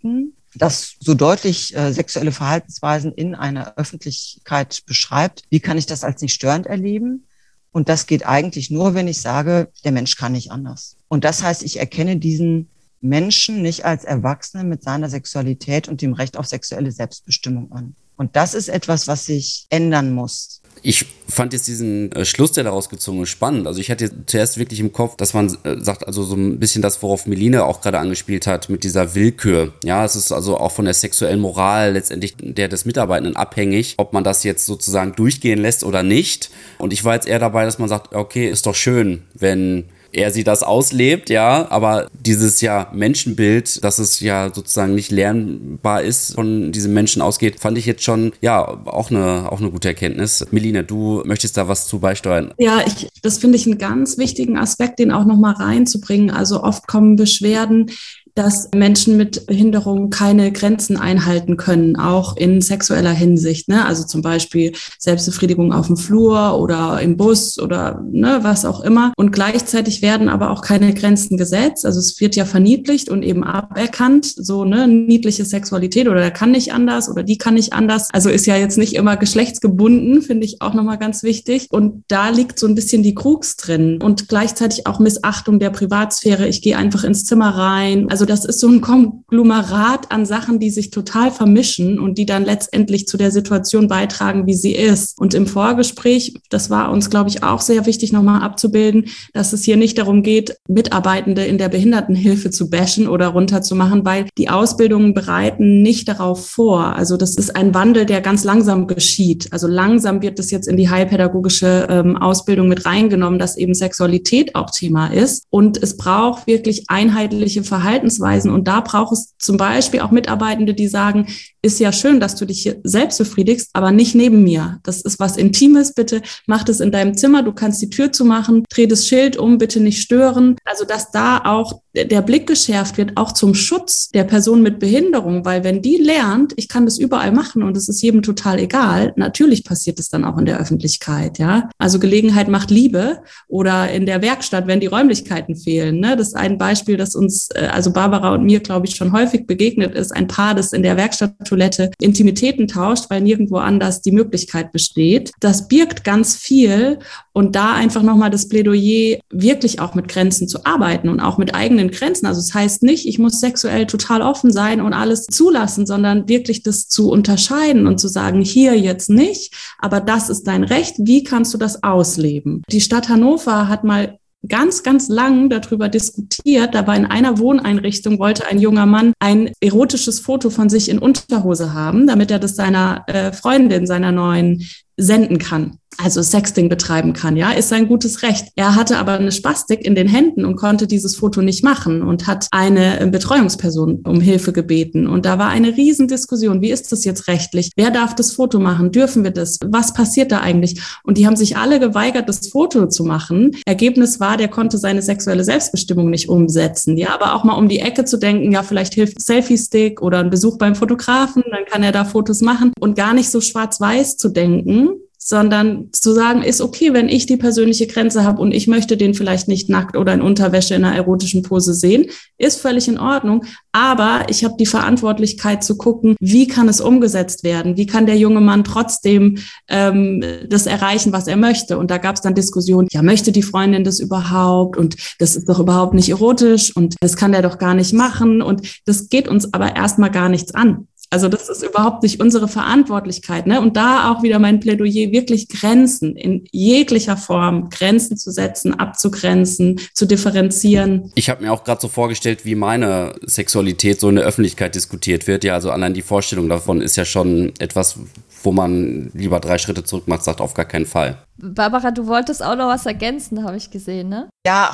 das so deutlich sexuelle Verhaltensweisen in einer Öffentlichkeit beschreibt, wie kann ich das als nicht störend erleben? Und das geht eigentlich nur, wenn ich sage, der Mensch kann nicht anders. Und das heißt, ich erkenne diesen Menschen nicht als Erwachsenen mit seiner Sexualität und dem Recht auf sexuelle Selbstbestimmung an. Und das ist etwas, was sich ändern muss. Ich fand jetzt diesen Schluss, der daraus gezogen ist, spannend. Also ich hatte zuerst wirklich im Kopf, dass man sagt, also so ein bisschen das, worauf Melina auch gerade angespielt hat, mit dieser Willkür. Ja, es ist also auch von der sexuellen Moral letztendlich der des Mitarbeitenden abhängig, ob man das jetzt sozusagen durchgehen lässt oder nicht. Und ich war jetzt eher dabei, dass man sagt, okay, ist doch schön, wenn sie das auslebt, ja, aber dieses Menschenbild, dass es sozusagen nicht lernbar ist, von diesem Menschen ausgeht, fand ich jetzt schon, auch eine gute Erkenntnis. Melina, du möchtest da was zu beisteuern? Ja, das finde ich einen ganz wichtigen Aspekt, den auch nochmal reinzubringen. Also oft kommen Beschwerden, dass Menschen mit Behinderung keine Grenzen einhalten können, auch in sexueller Hinsicht, ne? Also zum Beispiel Selbstbefriedigung auf dem Flur oder im Bus oder was auch immer. Und gleichzeitig werden aber auch keine Grenzen gesetzt. Also es wird ja verniedlicht und eben aberkannt, so niedliche Sexualität oder der kann nicht anders oder die kann nicht anders. Also ist ja jetzt nicht immer geschlechtsgebunden, finde ich auch nochmal ganz wichtig. Und da liegt so ein bisschen die Krux drin und gleichzeitig auch Missachtung der Privatsphäre. Ich gehe einfach ins Zimmer rein. Also das ist so ein Konglomerat an Sachen, die sich total vermischen und die dann letztendlich zu der Situation beitragen, wie sie ist. Und im Vorgespräch, das war uns, glaube ich, auch sehr wichtig, nochmal abzubilden, dass es hier nicht darum geht, Mitarbeitende in der Behindertenhilfe zu bashen oder runterzumachen, weil die Ausbildungen bereiten nicht darauf vor. Also das ist ein Wandel, der ganz langsam geschieht. Also langsam wird es jetzt in die heilpädagogische Ausbildung mit reingenommen, dass eben Sexualität auch Thema ist. Und es braucht wirklich einheitliche Verhaltensweisen. Und da braucht es zum Beispiel auch Mitarbeitende, die sagen, ist ja schön, dass du dich hier selbst befriedigst, aber nicht neben mir. Das ist was Intimes, bitte mach das in deinem Zimmer, du kannst die Tür zumachen, dreh das Schild um, bitte nicht stören. Also dass da auch der Blick geschärft wird, auch zum Schutz der Person mit Behinderung, weil wenn die lernt, ich kann das überall machen und es ist jedem total egal, natürlich passiert es dann auch in der Öffentlichkeit, ja. Also Gelegenheit macht Liebe oder in der Werkstatt, wenn die Räumlichkeiten fehlen, ne? Das ist ein Beispiel, das uns, also Barbara und mir, glaube ich, schon häufig begegnet ist, ein Paar, das in der Werkstatttoilette Intimitäten tauscht, weil nirgendwo anders die Möglichkeit besteht. Das birgt ganz viel und da einfach nochmal das Plädoyer, wirklich auch mit Grenzen zu arbeiten und auch mit eigenen Grenzen. Also es heißt nicht, ich muss sexuell total offen sein und alles zulassen, sondern wirklich das zu unterscheiden und zu sagen, hier jetzt nicht, aber das ist dein Recht, wie kannst du das ausleben? Die Stadt Hannover hat mal ganz, ganz lang darüber diskutiert. Da war in einer Wohneinrichtung, wollte ein junger Mann ein erotisches Foto von sich in Unterhose haben, damit er das seiner Freundin, seiner neuen, senden kann. Also Sexting betreiben kann, ja, ist sein gutes Recht. Er hatte aber eine Spastik in den Händen und konnte dieses Foto nicht machen und hat eine Betreuungsperson um Hilfe gebeten. Und da war eine Riesendiskussion. Wie ist das jetzt rechtlich? Wer darf das Foto machen? Dürfen wir das? Was passiert da eigentlich? Und die haben sich alle geweigert, das Foto zu machen. Ergebnis war, der konnte seine sexuelle Selbstbestimmung nicht umsetzen. Ja, aber auch mal um die Ecke zu denken, ja, vielleicht hilft Selfie-Stick oder ein Besuch beim Fotografen, dann kann er da Fotos machen und gar nicht so schwarz-weiß zu denken, sondern zu sagen, ist okay, wenn ich die persönliche Grenze habe und ich möchte den vielleicht nicht nackt oder in Unterwäsche in einer erotischen Pose sehen, ist völlig in Ordnung. Aber ich habe die Verantwortlichkeit zu gucken, wie kann es umgesetzt werden? Wie kann der junge Mann trotzdem das erreichen, was er möchte? Und da gab es dann Diskussionen, ja, möchte die Freundin das überhaupt? Und das ist doch überhaupt nicht erotisch und das kann der doch gar nicht machen. Und das geht uns aber erstmal gar nichts an. Also das ist überhaupt nicht unsere Verantwortlichkeit, ne? Und da auch wieder mein Plädoyer, wirklich Grenzen in jeglicher Form, Grenzen zu setzen, abzugrenzen, zu differenzieren. Ich habe mir auch gerade so vorgestellt, wie meine Sexualität so in der Öffentlichkeit diskutiert wird. Ja, also allein die Vorstellung davon ist ja schon etwas, wo man lieber 3 Schritte zurück macht, sagt auf gar keinen Fall. Barbara, du wolltest auch noch was ergänzen, habe ich gesehen, ne? Ja,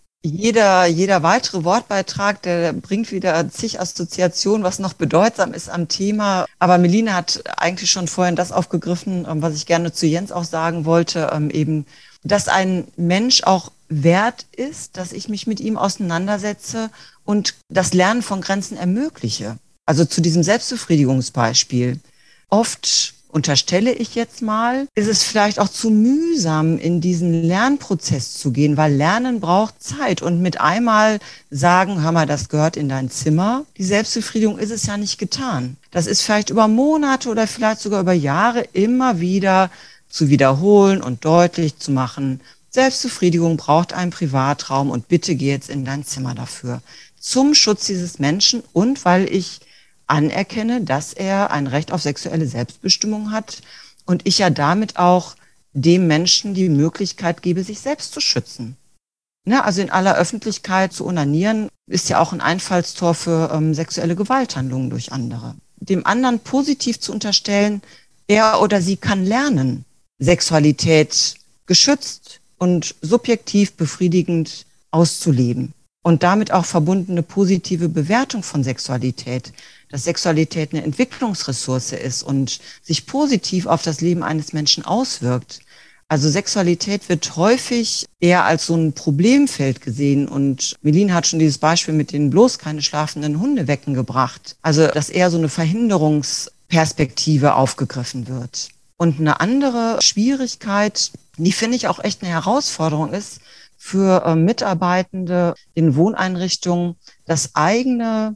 Jeder weitere Wortbeitrag, der bringt wieder zig Assoziationen, was noch bedeutsam ist am Thema. Aber Melina hat eigentlich schon vorhin das aufgegriffen, was ich gerne zu Jens auch sagen wollte, eben, dass ein Mensch auch wert ist, dass ich mich mit ihm auseinandersetze und das Lernen von Grenzen ermögliche. Also zu diesem Selbstbefriedigungsbeispiel. Oft unterstelle ich jetzt mal, ist es vielleicht auch zu mühsam, in diesen Lernprozess zu gehen, weil Lernen braucht Zeit. Und mit einmal sagen, hör mal, das gehört in dein Zimmer, die Selbstbefriedigung ist es ja nicht getan. Das ist vielleicht über Monate oder vielleicht sogar über Jahre immer wieder zu wiederholen und deutlich zu machen. Selbstbefriedigung braucht einen Privatraum und bitte geh jetzt in dein Zimmer dafür. Zum Schutz dieses Menschen und weil ich anerkenne, dass er ein Recht auf sexuelle Selbstbestimmung hat und ich ja damit auch dem Menschen die Möglichkeit gebe, sich selbst zu schützen. Ne, also in aller Öffentlichkeit zu onanieren, ist ja auch ein Einfallstor für sexuelle Gewalthandlungen durch andere. Dem anderen positiv zu unterstellen, er oder sie kann lernen, Sexualität geschützt und subjektiv befriedigend auszuleben. Und damit auch verbundene positive Bewertung von Sexualität, dass Sexualität eine Entwicklungsressource ist und sich positiv auf das Leben eines Menschen auswirkt. Also Sexualität wird häufig eher als so ein Problemfeld gesehen und Melin hat schon dieses Beispiel mit den bloß keine schlafenden Hunde wecken gebracht. Also dass eher so eine Verhinderungsperspektive aufgegriffen wird. Und eine andere Schwierigkeit, die finde ich auch echt eine Herausforderung ist, für Mitarbeitende in Wohneinrichtungen, dass eigene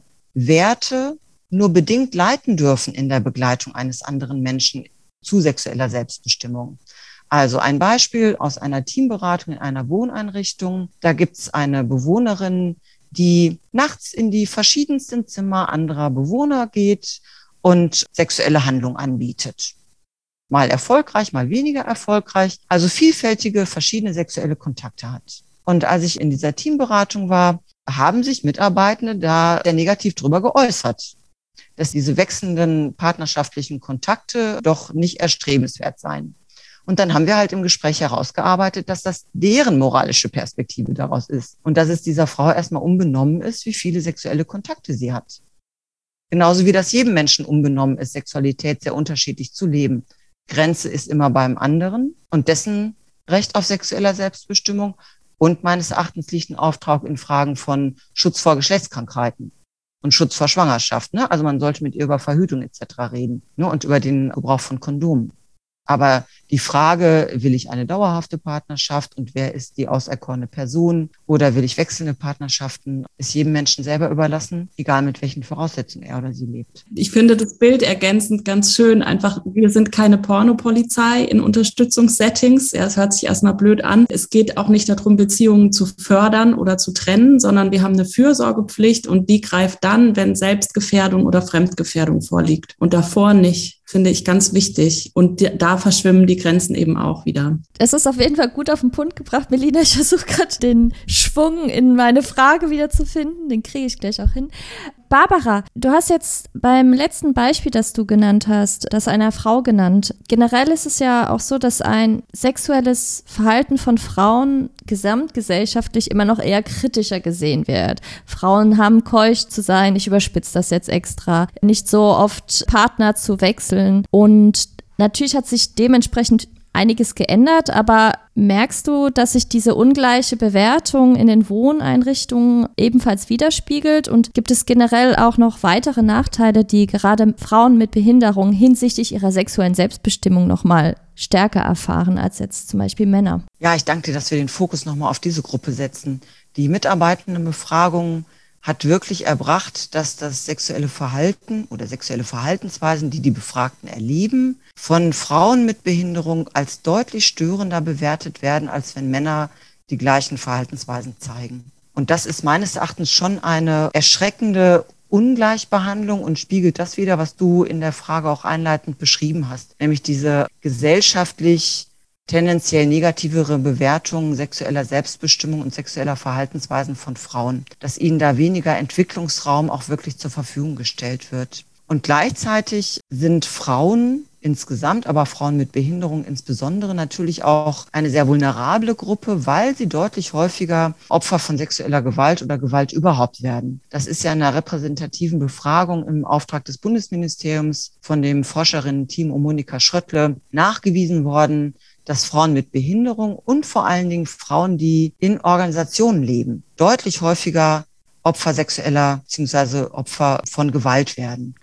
Werte nur bedingt leiten dürfen in der Begleitung eines anderen Menschen zu sexueller Selbstbestimmung. Also ein Beispiel aus einer Teamberatung in einer Wohneinrichtung. Da gibt es eine Bewohnerin, die nachts in die verschiedensten Zimmer anderer Bewohner geht und sexuelle Handlung anbietet. Mal erfolgreich, mal weniger erfolgreich, also vielfältige, verschiedene sexuelle Kontakte hat. Und als ich in dieser Teamberatung war, haben sich Mitarbeitende da sehr negativ drüber geäußert, dass diese wechselnden partnerschaftlichen Kontakte doch nicht erstrebenswert seien. Und dann haben wir halt im Gespräch herausgearbeitet, dass das deren moralische Perspektive daraus ist und dass es dieser Frau erstmal unbenommen ist, wie viele sexuelle Kontakte sie hat. Genauso wie das jedem Menschen unbenommen ist, Sexualität sehr unterschiedlich zu leben. Grenze ist immer beim anderen und dessen Recht auf sexueller Selbstbestimmung und meines Erachtens liegt ein Auftrag in Fragen von Schutz vor Geschlechtskrankheiten und Schutz vor Schwangerschaft. Ne? Also man sollte mit ihr über Verhütung etc. reden, ne? Und über den Gebrauch von Kondomen. Aber die Frage, will ich eine dauerhafte Partnerschaft und wer ist die auserkorene Person oder will ich wechselnde Partnerschaften, ist jedem Menschen selber überlassen, egal mit welchen Voraussetzungen er oder sie lebt. Ich finde das Bild ergänzend ganz schön. Einfach, wir sind keine Pornopolizei in Unterstützungssettings. Ja, es hört sich erstmal blöd an. Es geht auch nicht darum, Beziehungen zu fördern oder zu trennen, sondern wir haben eine Fürsorgepflicht und die greift dann, wenn Selbstgefährdung oder Fremdgefährdung vorliegt und davor nicht. Finde ich ganz wichtig. Und da verschwimmen die Grenzen eben auch wieder. Es ist auf jeden Fall gut auf den Punkt gebracht, Melina. Ich versuche gerade den Schwung in meine Frage wieder zu finden. Den kriege ich gleich auch hin. Barbara, du hast jetzt beim letzten Beispiel, das du genannt hast, das einer Frau genannt. Generell ist es ja auch so, dass ein sexuelles Verhalten von Frauen gesamtgesellschaftlich immer noch eher kritischer gesehen wird. Frauen haben keusch zu sein, ich überspitze das jetzt extra, nicht so oft Partner zu wechseln. Und natürlich hat sich dementsprechend einiges geändert, aber merkst du, dass sich diese ungleiche Bewertung in den Wohneinrichtungen ebenfalls widerspiegelt? Und gibt es generell auch noch weitere Nachteile, die gerade Frauen mit Behinderung hinsichtlich ihrer sexuellen Selbstbestimmung nochmal stärker erfahren als jetzt zum Beispiel Männer? Ja, ich danke dir, dass wir den Fokus nochmal auf diese Gruppe setzen. Die Mitarbeitendenbefragung hat wirklich erbracht, dass das sexuelle Verhalten oder sexuelle Verhaltensweisen, die die Befragten erleben, von Frauen mit Behinderung als deutlich störender bewertet werden, als wenn Männer die gleichen Verhaltensweisen zeigen. Und das ist meines Erachtens schon eine erschreckende Ungleichbehandlung und spiegelt das wider, was du in der Frage auch einleitend beschrieben hast, nämlich diese gesellschaftlich tendenziell negativere Bewertungen sexueller Selbstbestimmung und sexueller Verhaltensweisen von Frauen, dass ihnen da weniger Entwicklungsraum auch wirklich zur Verfügung gestellt wird. Und gleichzeitig sind Frauen insgesamt, aber Frauen mit Behinderung insbesondere natürlich auch eine sehr vulnerable Gruppe, weil sie deutlich häufiger Opfer von sexueller Gewalt oder Gewalt überhaupt werden. Das ist ja in einer repräsentativen Befragung im Auftrag des Bundesministeriums von dem Forscherinnen-Team um Monika Schröttle nachgewiesen worden, dass Frauen mit Behinderung und vor allen Dingen Frauen, die in Organisationen leben, deutlich häufiger Opfer sexueller bzw. Opfer von Gewalt werden.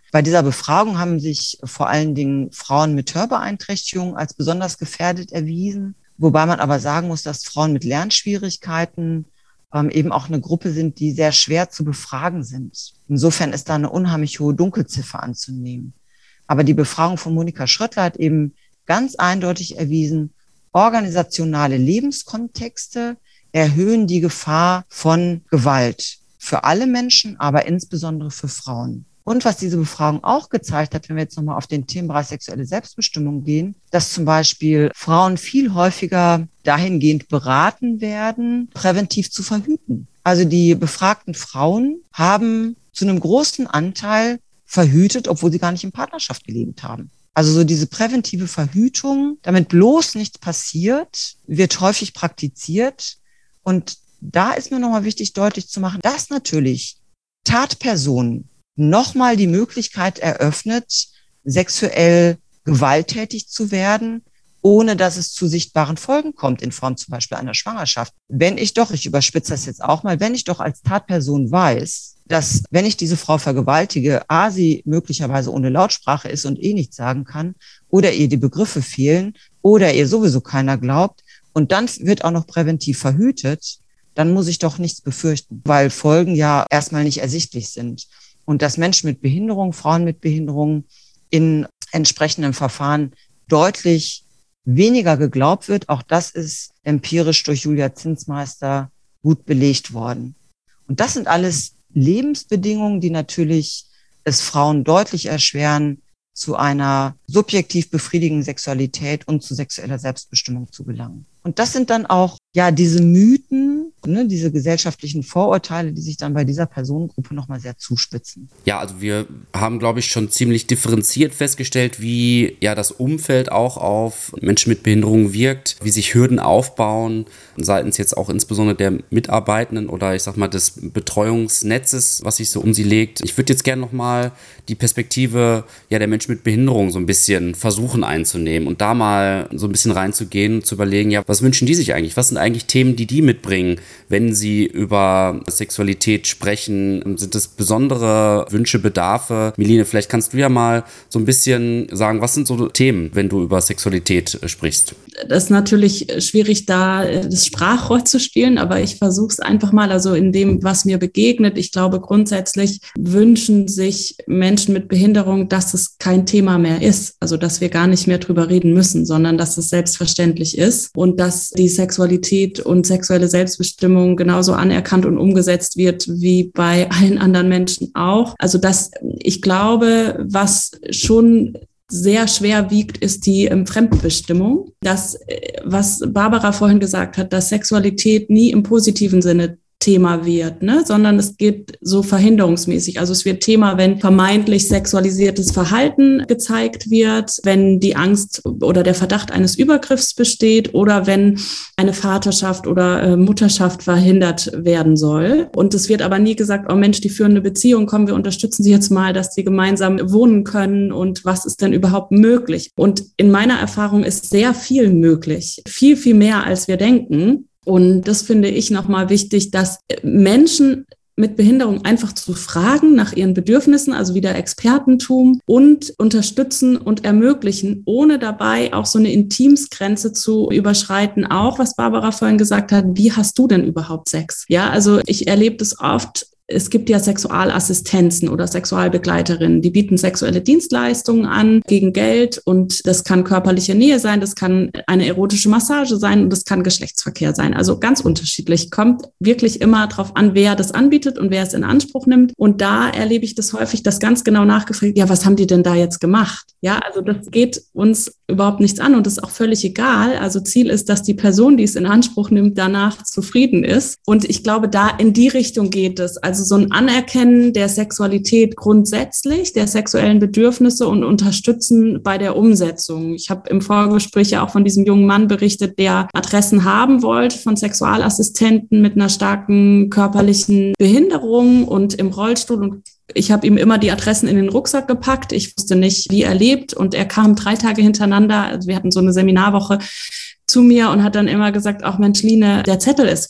Bei dieser Befragung haben sich vor allen Dingen Frauen mit Hörbeeinträchtigungen als besonders gefährdet erwiesen, wobei man aber sagen muss, dass Frauen mit Lernschwierigkeiten eben auch eine Gruppe sind, die sehr schwer zu befragen sind. Insofern ist da eine unheimlich hohe Dunkelziffer anzunehmen. Aber die Befragung von Monika Schröttler hat eben ganz eindeutig erwiesen, organisationale Lebenskontexte erhöhen die Gefahr von Gewalt für alle Menschen, aber insbesondere für Frauen. Und was diese Befragung auch gezeigt hat, wenn wir jetzt nochmal auf den Themenbereich sexuelle Selbstbestimmung gehen, dass zum Beispiel Frauen viel häufiger dahingehend beraten werden, präventiv zu verhüten. Also die befragten Frauen haben zu einem großen Anteil verhütet, obwohl sie gar nicht in Partnerschaft gelebt haben. Also so diese präventive Verhütung, damit bloß nichts passiert, wird häufig praktiziert. Und da ist mir nochmal wichtig, deutlich zu machen, dass natürlich Tatpersonen nochmal die Möglichkeit eröffnet, sexuell gewalttätig zu werden, ohne dass es zu sichtbaren Folgen kommt, in Form zum Beispiel einer Schwangerschaft. Ich überspitze das jetzt auch mal, wenn ich doch als Tatperson weiß, dass, wenn ich diese Frau vergewaltige, sie möglicherweise ohne Lautsprache ist und nichts sagen kann, oder ihr die Begriffe fehlen, oder ihr sowieso keiner glaubt, und dann wird auch noch präventiv verhütet, dann muss ich doch nichts befürchten, weil Folgen ja erstmal nicht ersichtlich sind. Und dass Menschen mit Behinderung, Frauen mit Behinderung in entsprechenden Verfahren deutlich weniger geglaubt wird, auch das ist empirisch durch Julia Zinsmeister gut belegt worden. Und das sind alles Lebensbedingungen, die natürlich es Frauen deutlich erschweren, zu einer subjektiv befriedigenden Sexualität und zu sexueller Selbstbestimmung zu gelangen. Und das sind dann auch diese Mythen, diese gesellschaftlichen Vorurteile, die sich dann bei dieser Personengruppe nochmal sehr zuspitzen. Ja, also wir haben, glaube ich, schon ziemlich differenziert festgestellt, wie das Umfeld auch auf Menschen mit Behinderungen wirkt, wie sich Hürden aufbauen, seitens jetzt auch insbesondere der Mitarbeitenden oder ich sag mal des Betreuungsnetzes, was sich so um sie legt. Ich würde jetzt gerne nochmal die Perspektive der Menschen mit Behinderung so ein bisschen versuchen einzunehmen und da mal so ein bisschen reinzugehen und zu überlegen, was wünschen die sich eigentlich? Was sind eigentlich Themen, die mitbringen, wenn sie über Sexualität sprechen? Sind es besondere Wünsche, Bedarfe? Meline, vielleicht kannst du ja mal so ein bisschen sagen, was sind so Themen, wenn du über Sexualität sprichst? Das ist natürlich schwierig, da das Sprachrohr zu spielen, aber ich versuche es einfach mal, also in dem, was mir begegnet. Ich glaube, grundsätzlich wünschen sich Menschen mit Behinderung, dass es kein Thema mehr ist, also dass wir gar nicht mehr drüber reden müssen, sondern dass es selbstverständlich ist und dass die Sexualität und sexuelle Selbstbestimmung genauso anerkannt und umgesetzt wird wie bei allen anderen Menschen auch. Also ich glaube, was schon sehr schwer wiegt, ist die Fremdbestimmung. Das, was Barbara vorhin gesagt hat, dass Sexualität nie im positiven Sinne Thema wird, sondern es geht so verhinderungsmäßig. Also es wird Thema, wenn vermeintlich sexualisiertes Verhalten gezeigt wird, wenn die Angst oder der Verdacht eines Übergriffs besteht oder wenn eine Vaterschaft oder Mutterschaft verhindert werden soll. Und es wird aber nie gesagt, oh Mensch, die führen eine Beziehung, komm, wir unterstützen sie jetzt mal, dass sie gemeinsam wohnen können und was ist denn überhaupt möglich? Und in meiner Erfahrung ist sehr viel möglich, viel, viel mehr, als wir denken. Und das finde ich nochmal wichtig, dass Menschen mit Behinderung einfach zu fragen nach ihren Bedürfnissen, also wieder Expertentum und unterstützen und ermöglichen, ohne dabei auch so eine Intimsgrenze zu überschreiten. Auch, was Barbara vorhin gesagt hat, wie hast du denn überhaupt Sex? Ja, also ich erlebe das oft. Es gibt ja Sexualassistenzen oder Sexualbegleiterinnen, die bieten sexuelle Dienstleistungen an gegen Geld und das kann körperliche Nähe sein, das kann eine erotische Massage sein und das kann Geschlechtsverkehr sein. Also ganz unterschiedlich. Kommt wirklich immer darauf an, wer das anbietet und wer es in Anspruch nimmt. Und da erlebe ich das häufig, dass ganz genau nachgefragt, was haben die denn da jetzt gemacht? Ja, also das geht uns überhaupt nichts an und das ist auch völlig egal. Also Ziel ist, dass die Person, die es in Anspruch nimmt, danach zufrieden ist. Und ich glaube, da in die Richtung geht es. Also so ein Anerkennen der Sexualität grundsätzlich, der sexuellen Bedürfnisse und Unterstützen bei der Umsetzung. Ich habe im Vorgespräch ja auch von diesem jungen Mann berichtet, der Adressen haben wollte von Sexualassistenten mit einer starken körperlichen Behinderung und im Rollstuhl und ich habe ihm immer die Adressen in den Rucksack gepackt. Ich wusste nicht, wie er lebt. Und er kam 3 Tage hintereinander. Also wir hatten so eine Seminarwoche zu mir und hat dann immer gesagt, ach Mensch, Line, der Zettel ist weg.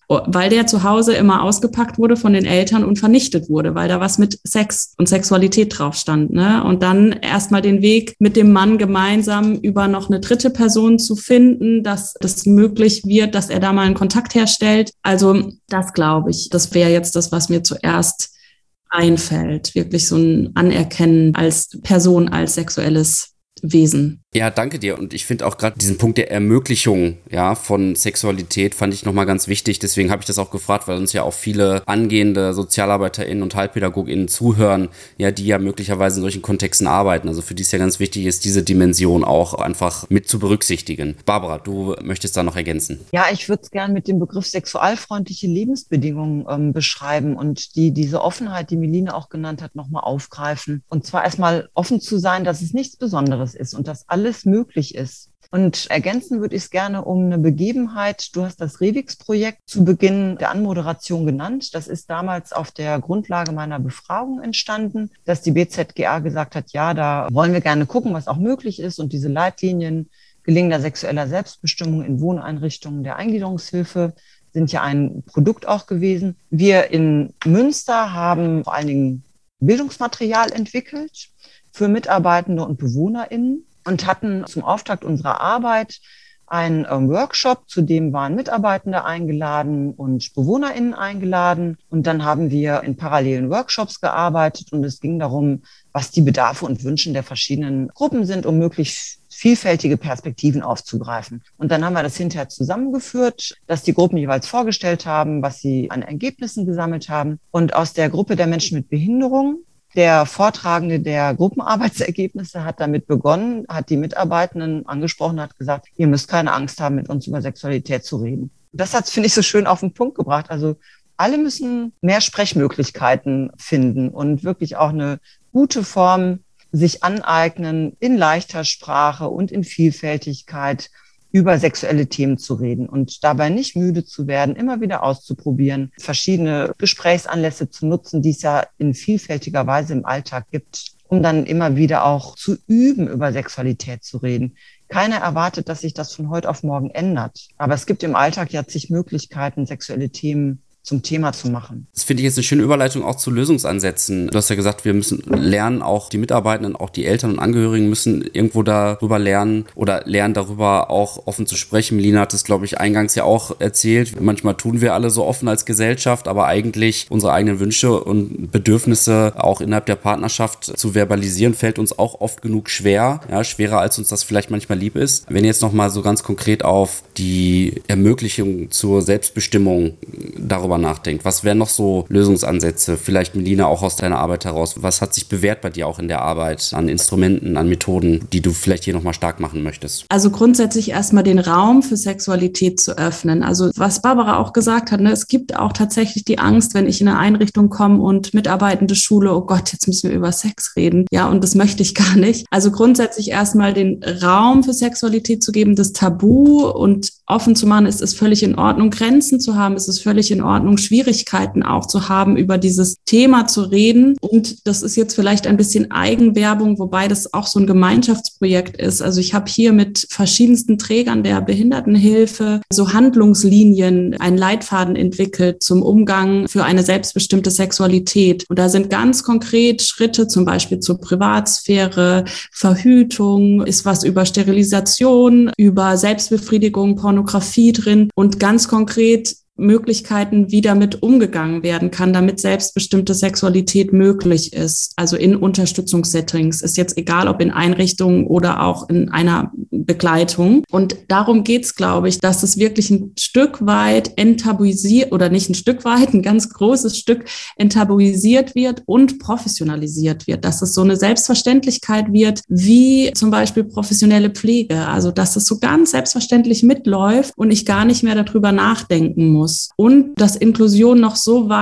weil der zu Hause immer ausgepackt wurde von den Eltern und vernichtet wurde, weil da was mit Sex und Sexualität drauf stand, ne? Und dann erstmal den Weg mit dem Mann gemeinsam über noch eine dritte Person zu finden, dass das möglich wird, dass er da mal einen Kontakt herstellt. Also das glaube ich, das wäre jetzt das, was mir zuerst einfällt. Wirklich so ein Anerkennen als Person, als sexuelles Wesen. Ja, danke dir. Und ich finde auch gerade diesen Punkt der Ermöglichung, ja, von Sexualität fand ich nochmal ganz wichtig. Deswegen habe ich das auch gefragt, weil uns ja auch viele angehende SozialarbeiterInnen und HeilpädagogInnen zuhören, ja, die ja möglicherweise in solchen Kontexten arbeiten. Also für die es ja ganz wichtig ist, diese Dimension auch einfach mit zu berücksichtigen. Barbara, du möchtest da noch ergänzen. Ja, ich würde es gerne mit dem Begriff sexualfreundliche Lebensbedingungen beschreiben und diese Offenheit, die Meline auch genannt hat, nochmal aufgreifen. Und zwar erstmal offen zu sein, dass es nichts Besonderes ist und dass alles möglich ist. Und ergänzen würde ich es gerne um eine Begebenheit. Du hast das Revix-Projekt zu Beginn der Anmoderation genannt. Das ist damals auf der Grundlage meiner Befragung entstanden, dass die BZGA gesagt hat, ja, da wollen wir gerne gucken, was auch möglich ist. Und diese Leitlinien gelingender sexueller Selbstbestimmung in Wohneinrichtungen der Eingliederungshilfe sind ja ein Produkt auch gewesen. Wir in Münster haben vor allen Dingen Bildungsmaterial entwickelt für Mitarbeitende und BewohnerInnen und hatten zum Auftakt unserer Arbeit einen Workshop, zu dem waren Mitarbeitende eingeladen und BewohnerInnen eingeladen. Und dann haben wir in parallelen Workshops gearbeitet und es ging darum, was die Bedarfe und Wünsche der verschiedenen Gruppen sind, um möglichst vielfältige Perspektiven aufzugreifen. Und dann haben wir das hinterher zusammengeführt, dass die Gruppen jeweils vorgestellt haben, was sie an Ergebnissen gesammelt haben. Und aus der Gruppe der Menschen mit Behinderung, der Vortragende der Gruppenarbeitsergebnisse hat damit begonnen, hat die Mitarbeitenden angesprochen, hat gesagt, ihr müsst keine Angst haben, mit uns über Sexualität zu reden. Das hat, finde ich, so schön auf den Punkt gebracht. Also alle müssen mehr Sprechmöglichkeiten finden und wirklich auch eine gute Form sich aneignen, in leichter Sprache und in Vielfältigkeit über sexuelle Themen zu reden und dabei nicht müde zu werden, immer wieder auszuprobieren, verschiedene Gesprächsanlässe zu nutzen, die es ja in vielfältiger Weise im Alltag gibt, um dann immer wieder auch zu üben, über Sexualität zu reden. Keiner erwartet, dass sich das von heute auf morgen ändert. Aber es gibt im Alltag ja zig Möglichkeiten, sexuelle Themen zum Thema zu machen. Das finde ich jetzt eine schöne Überleitung auch zu Lösungsansätzen. Du hast ja gesagt, wir müssen lernen, auch die Mitarbeitenden, auch die Eltern und Angehörigen müssen irgendwo darüber lernen oder lernen darüber auch offen zu sprechen. Melina hat es, glaube ich, eingangs ja auch erzählt. Manchmal tun wir alle so offen als Gesellschaft, aber eigentlich unsere eigenen Wünsche und Bedürfnisse auch innerhalb der Partnerschaft zu verbalisieren, fällt uns auch oft genug schwer. Ja, schwerer, als uns das vielleicht manchmal lieb ist. Wenn ihr jetzt nochmal so ganz konkret auf die Ermöglichung zur Selbstbestimmung darüber nachdenkt. Was wären noch so Lösungsansätze? Vielleicht, Melina, auch aus deiner Arbeit heraus. Was hat sich bewährt bei dir auch in der Arbeit an Instrumenten, an Methoden, die du vielleicht hier nochmal stark machen möchtest? Also grundsätzlich erstmal den Raum für Sexualität zu öffnen. Also was Barbara auch gesagt hat, ne, es gibt auch tatsächlich die Angst, wenn ich in eine Einrichtung komme und Mitarbeitende schule, oh Gott, jetzt müssen wir über Sex reden. Ja, und das möchte ich gar nicht. Also grundsätzlich erstmal den Raum für Sexualität zu geben, das Tabu und offen zu machen, ist es völlig in Ordnung, Grenzen zu haben, ist es völlig in Ordnung, Schwierigkeiten auch zu haben, über dieses Thema zu reden. Und das ist jetzt vielleicht ein bisschen Eigenwerbung, wobei das auch so ein Gemeinschaftsprojekt ist. Also ich habe hier mit verschiedensten Trägern der Behindertenhilfe so Handlungslinien, einen Leitfaden entwickelt zum Umgang für eine selbstbestimmte Sexualität. Und da sind ganz konkret Schritte, zum Beispiel zur Privatsphäre, Verhütung, ist was über Sterilisation, über Selbstbefriedigung, Pornografie drin und ganz konkret Möglichkeiten, wie damit umgegangen werden kann, damit selbstbestimmte Sexualität möglich ist. Also in Unterstützungssettings, ist jetzt egal, ob in Einrichtungen oder auch in einer Begleitung. Und darum geht's, glaube ich, dass es wirklich ein Stück weit enttabuisiert oder nicht ein Stück weit, ein ganz großes Stück enttabuisiert wird und professionalisiert wird. Dass es so eine Selbstverständlichkeit wird, wie zum Beispiel professionelle Pflege. Also dass es so ganz selbstverständlich mitläuft und ich gar nicht mehr darüber nachdenken muss. Und dass Inklusion noch so weit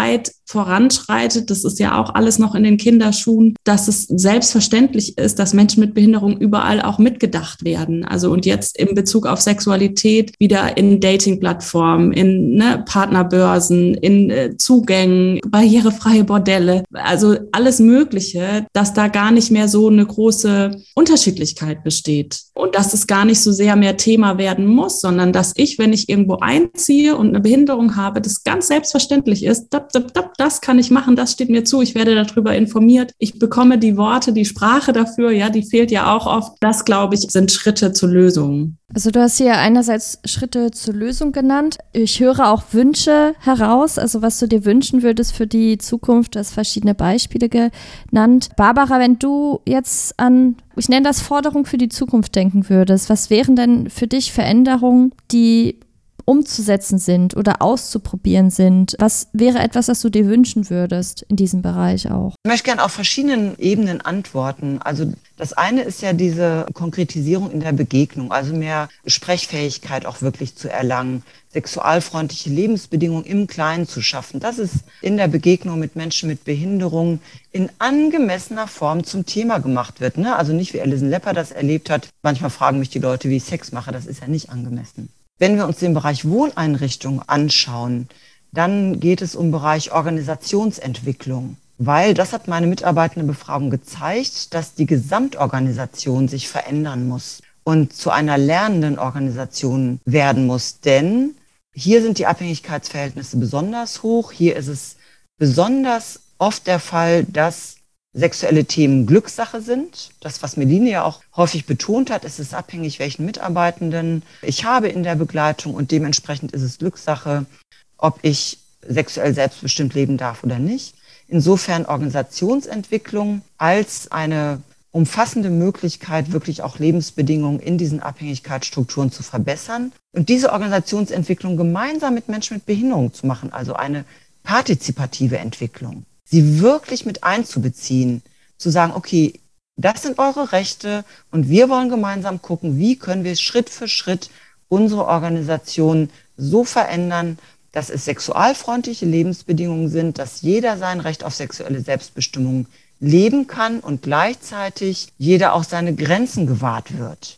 voranschreitet, das ist ja auch alles noch in den Kinderschuhen, dass es selbstverständlich ist, dass Menschen mit Behinderung überall auch mitgedacht werden. Also und jetzt in Bezug auf Sexualität wieder in Dating-Plattformen, in Partnerbörsen, in Zugängen, barrierefreie Bordelle, also alles Mögliche, dass da gar nicht mehr so eine große Unterschiedlichkeit besteht und dass es gar nicht so sehr mehr Thema werden muss, sondern dass ich, wenn ich irgendwo einziehe und eine Behinderung habe, das ganz selbstverständlich ist, das kann ich machen, das steht mir zu, ich werde darüber informiert, ich bekomme die Worte, die Sprache dafür, ja, die fehlt ja auch oft. Das, glaube ich, sind Schritte zur Lösung. Also du hast hier einerseits Schritte zur Lösung genannt. Ich höre auch Wünsche heraus, also was du dir wünschen würdest für die Zukunft, du hast verschiedene Beispiele genannt. Barbara, wenn du jetzt an, ich nenne das Forderung für die Zukunft denken würdest, was wären denn für dich Veränderungen, die umzusetzen sind oder auszuprobieren sind? Was wäre etwas, was du dir wünschen würdest in diesem Bereich auch? Ich möchte gerne auf verschiedenen Ebenen antworten. Also das eine ist ja diese Konkretisierung in der Begegnung, also mehr Sprechfähigkeit auch wirklich zu erlangen, sexualfreundliche Lebensbedingungen im Kleinen zu schaffen. Das ist in der Begegnung mit Menschen mit Behinderung in angemessener Form zum Thema gemacht wird. Also nicht wie Alison Lepper das erlebt hat. Manchmal fragen mich die Leute, wie ich Sex mache. Das ist ja nicht angemessen. Wenn wir uns den Bereich Wohneinrichtung anschauen, dann geht es um Bereich Organisationsentwicklung, weil das hat meine Mitarbeitendenbefragung gezeigt, dass die Gesamtorganisation sich verändern muss und zu einer lernenden Organisation werden muss. Denn hier sind die Abhängigkeitsverhältnisse besonders hoch. Hier ist es besonders oft der Fall, dass sexuelle Themen Glückssache sind. Das, was Meline ja auch häufig betont hat, ist es abhängig, welchen Mitarbeitenden ich habe in der Begleitung und dementsprechend ist es Glückssache, ob ich sexuell selbstbestimmt leben darf oder nicht. Insofern Organisationsentwicklung als eine umfassende Möglichkeit, wirklich auch Lebensbedingungen in diesen Abhängigkeitsstrukturen zu verbessern und diese Organisationsentwicklung gemeinsam mit Menschen mit Behinderung zu machen, also eine partizipative Entwicklung. Sie wirklich mit einzubeziehen, zu sagen, okay, das sind eure Rechte und wir wollen gemeinsam gucken, wie können wir Schritt für Schritt unsere Organisation so verändern, dass es sexualfreundliche Lebensbedingungen sind, dass jeder sein Recht auf sexuelle Selbstbestimmung leben kann und gleichzeitig jeder auch seine Grenzen gewahrt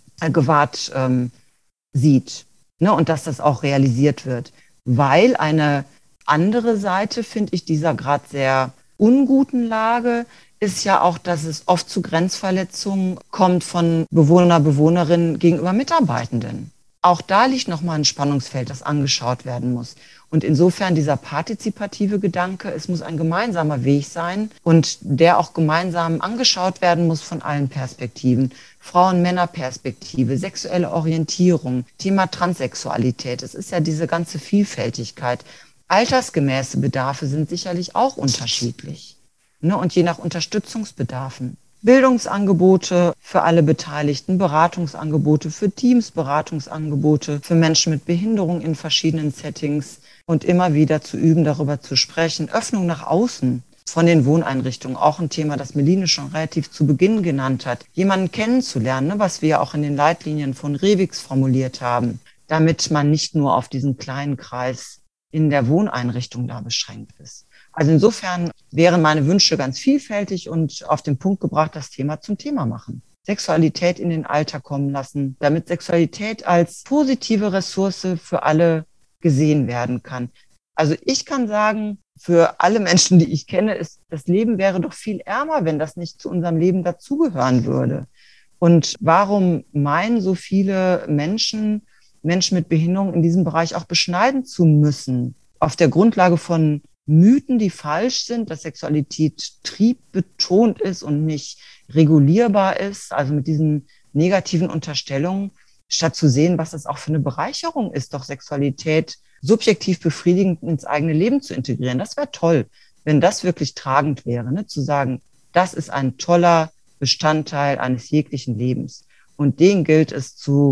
sieht, und dass das auch realisiert wird. Weil eine andere Seite, finde ich, dieser gerade sehr unguten Lage ist ja auch, dass es oft zu Grenzverletzungen kommt von Bewohnerinnen gegenüber Mitarbeitenden. Auch da liegt nochmal ein Spannungsfeld, das angeschaut werden muss. Und insofern dieser partizipative Gedanke, es muss ein gemeinsamer Weg sein und der auch gemeinsam angeschaut werden muss von allen Perspektiven. Frauen-Männer-Perspektive, sexuelle Orientierung, Thema Transsexualität. Es ist ja diese ganze Vielfältigkeit. Altersgemäße Bedarfe sind sicherlich auch unterschiedlich, und je nach Unterstützungsbedarfen. Bildungsangebote für alle Beteiligten, Beratungsangebote für Teams, Beratungsangebote für Menschen mit Behinderung in verschiedenen Settings und immer wieder zu üben, darüber zu sprechen. Öffnung nach außen von den Wohneinrichtungen, auch ein Thema, das Meline schon relativ zu Beginn genannt hat. Jemanden kennenzulernen, was wir auch in den Leitlinien von Revix formuliert haben, damit man nicht nur auf diesen kleinen Kreis in der Wohneinrichtung da beschränkt ist. Also insofern wären meine Wünsche ganz vielfältig und auf den Punkt gebracht, das Thema zum Thema machen. Sexualität in den Alltag kommen lassen, damit Sexualität als positive Ressource für alle gesehen werden kann. Also ich kann sagen, für alle Menschen, die ich kenne, das Leben wäre doch viel ärmer, wenn das nicht zu unserem Leben dazugehören würde. Und warum meinen so viele Menschen mit Behinderung in diesem Bereich auch beschneiden zu müssen, auf der Grundlage von Mythen, die falsch sind, dass Sexualität triebbetont ist und nicht regulierbar ist, also mit diesen negativen Unterstellungen, statt zu sehen, was das auch für eine Bereicherung ist, doch Sexualität subjektiv befriedigend ins eigene Leben zu integrieren. Das wäre toll, wenn das wirklich tragend wäre, zu sagen, das ist ein toller Bestandteil eines jeglichen Lebens. Und den gilt es zu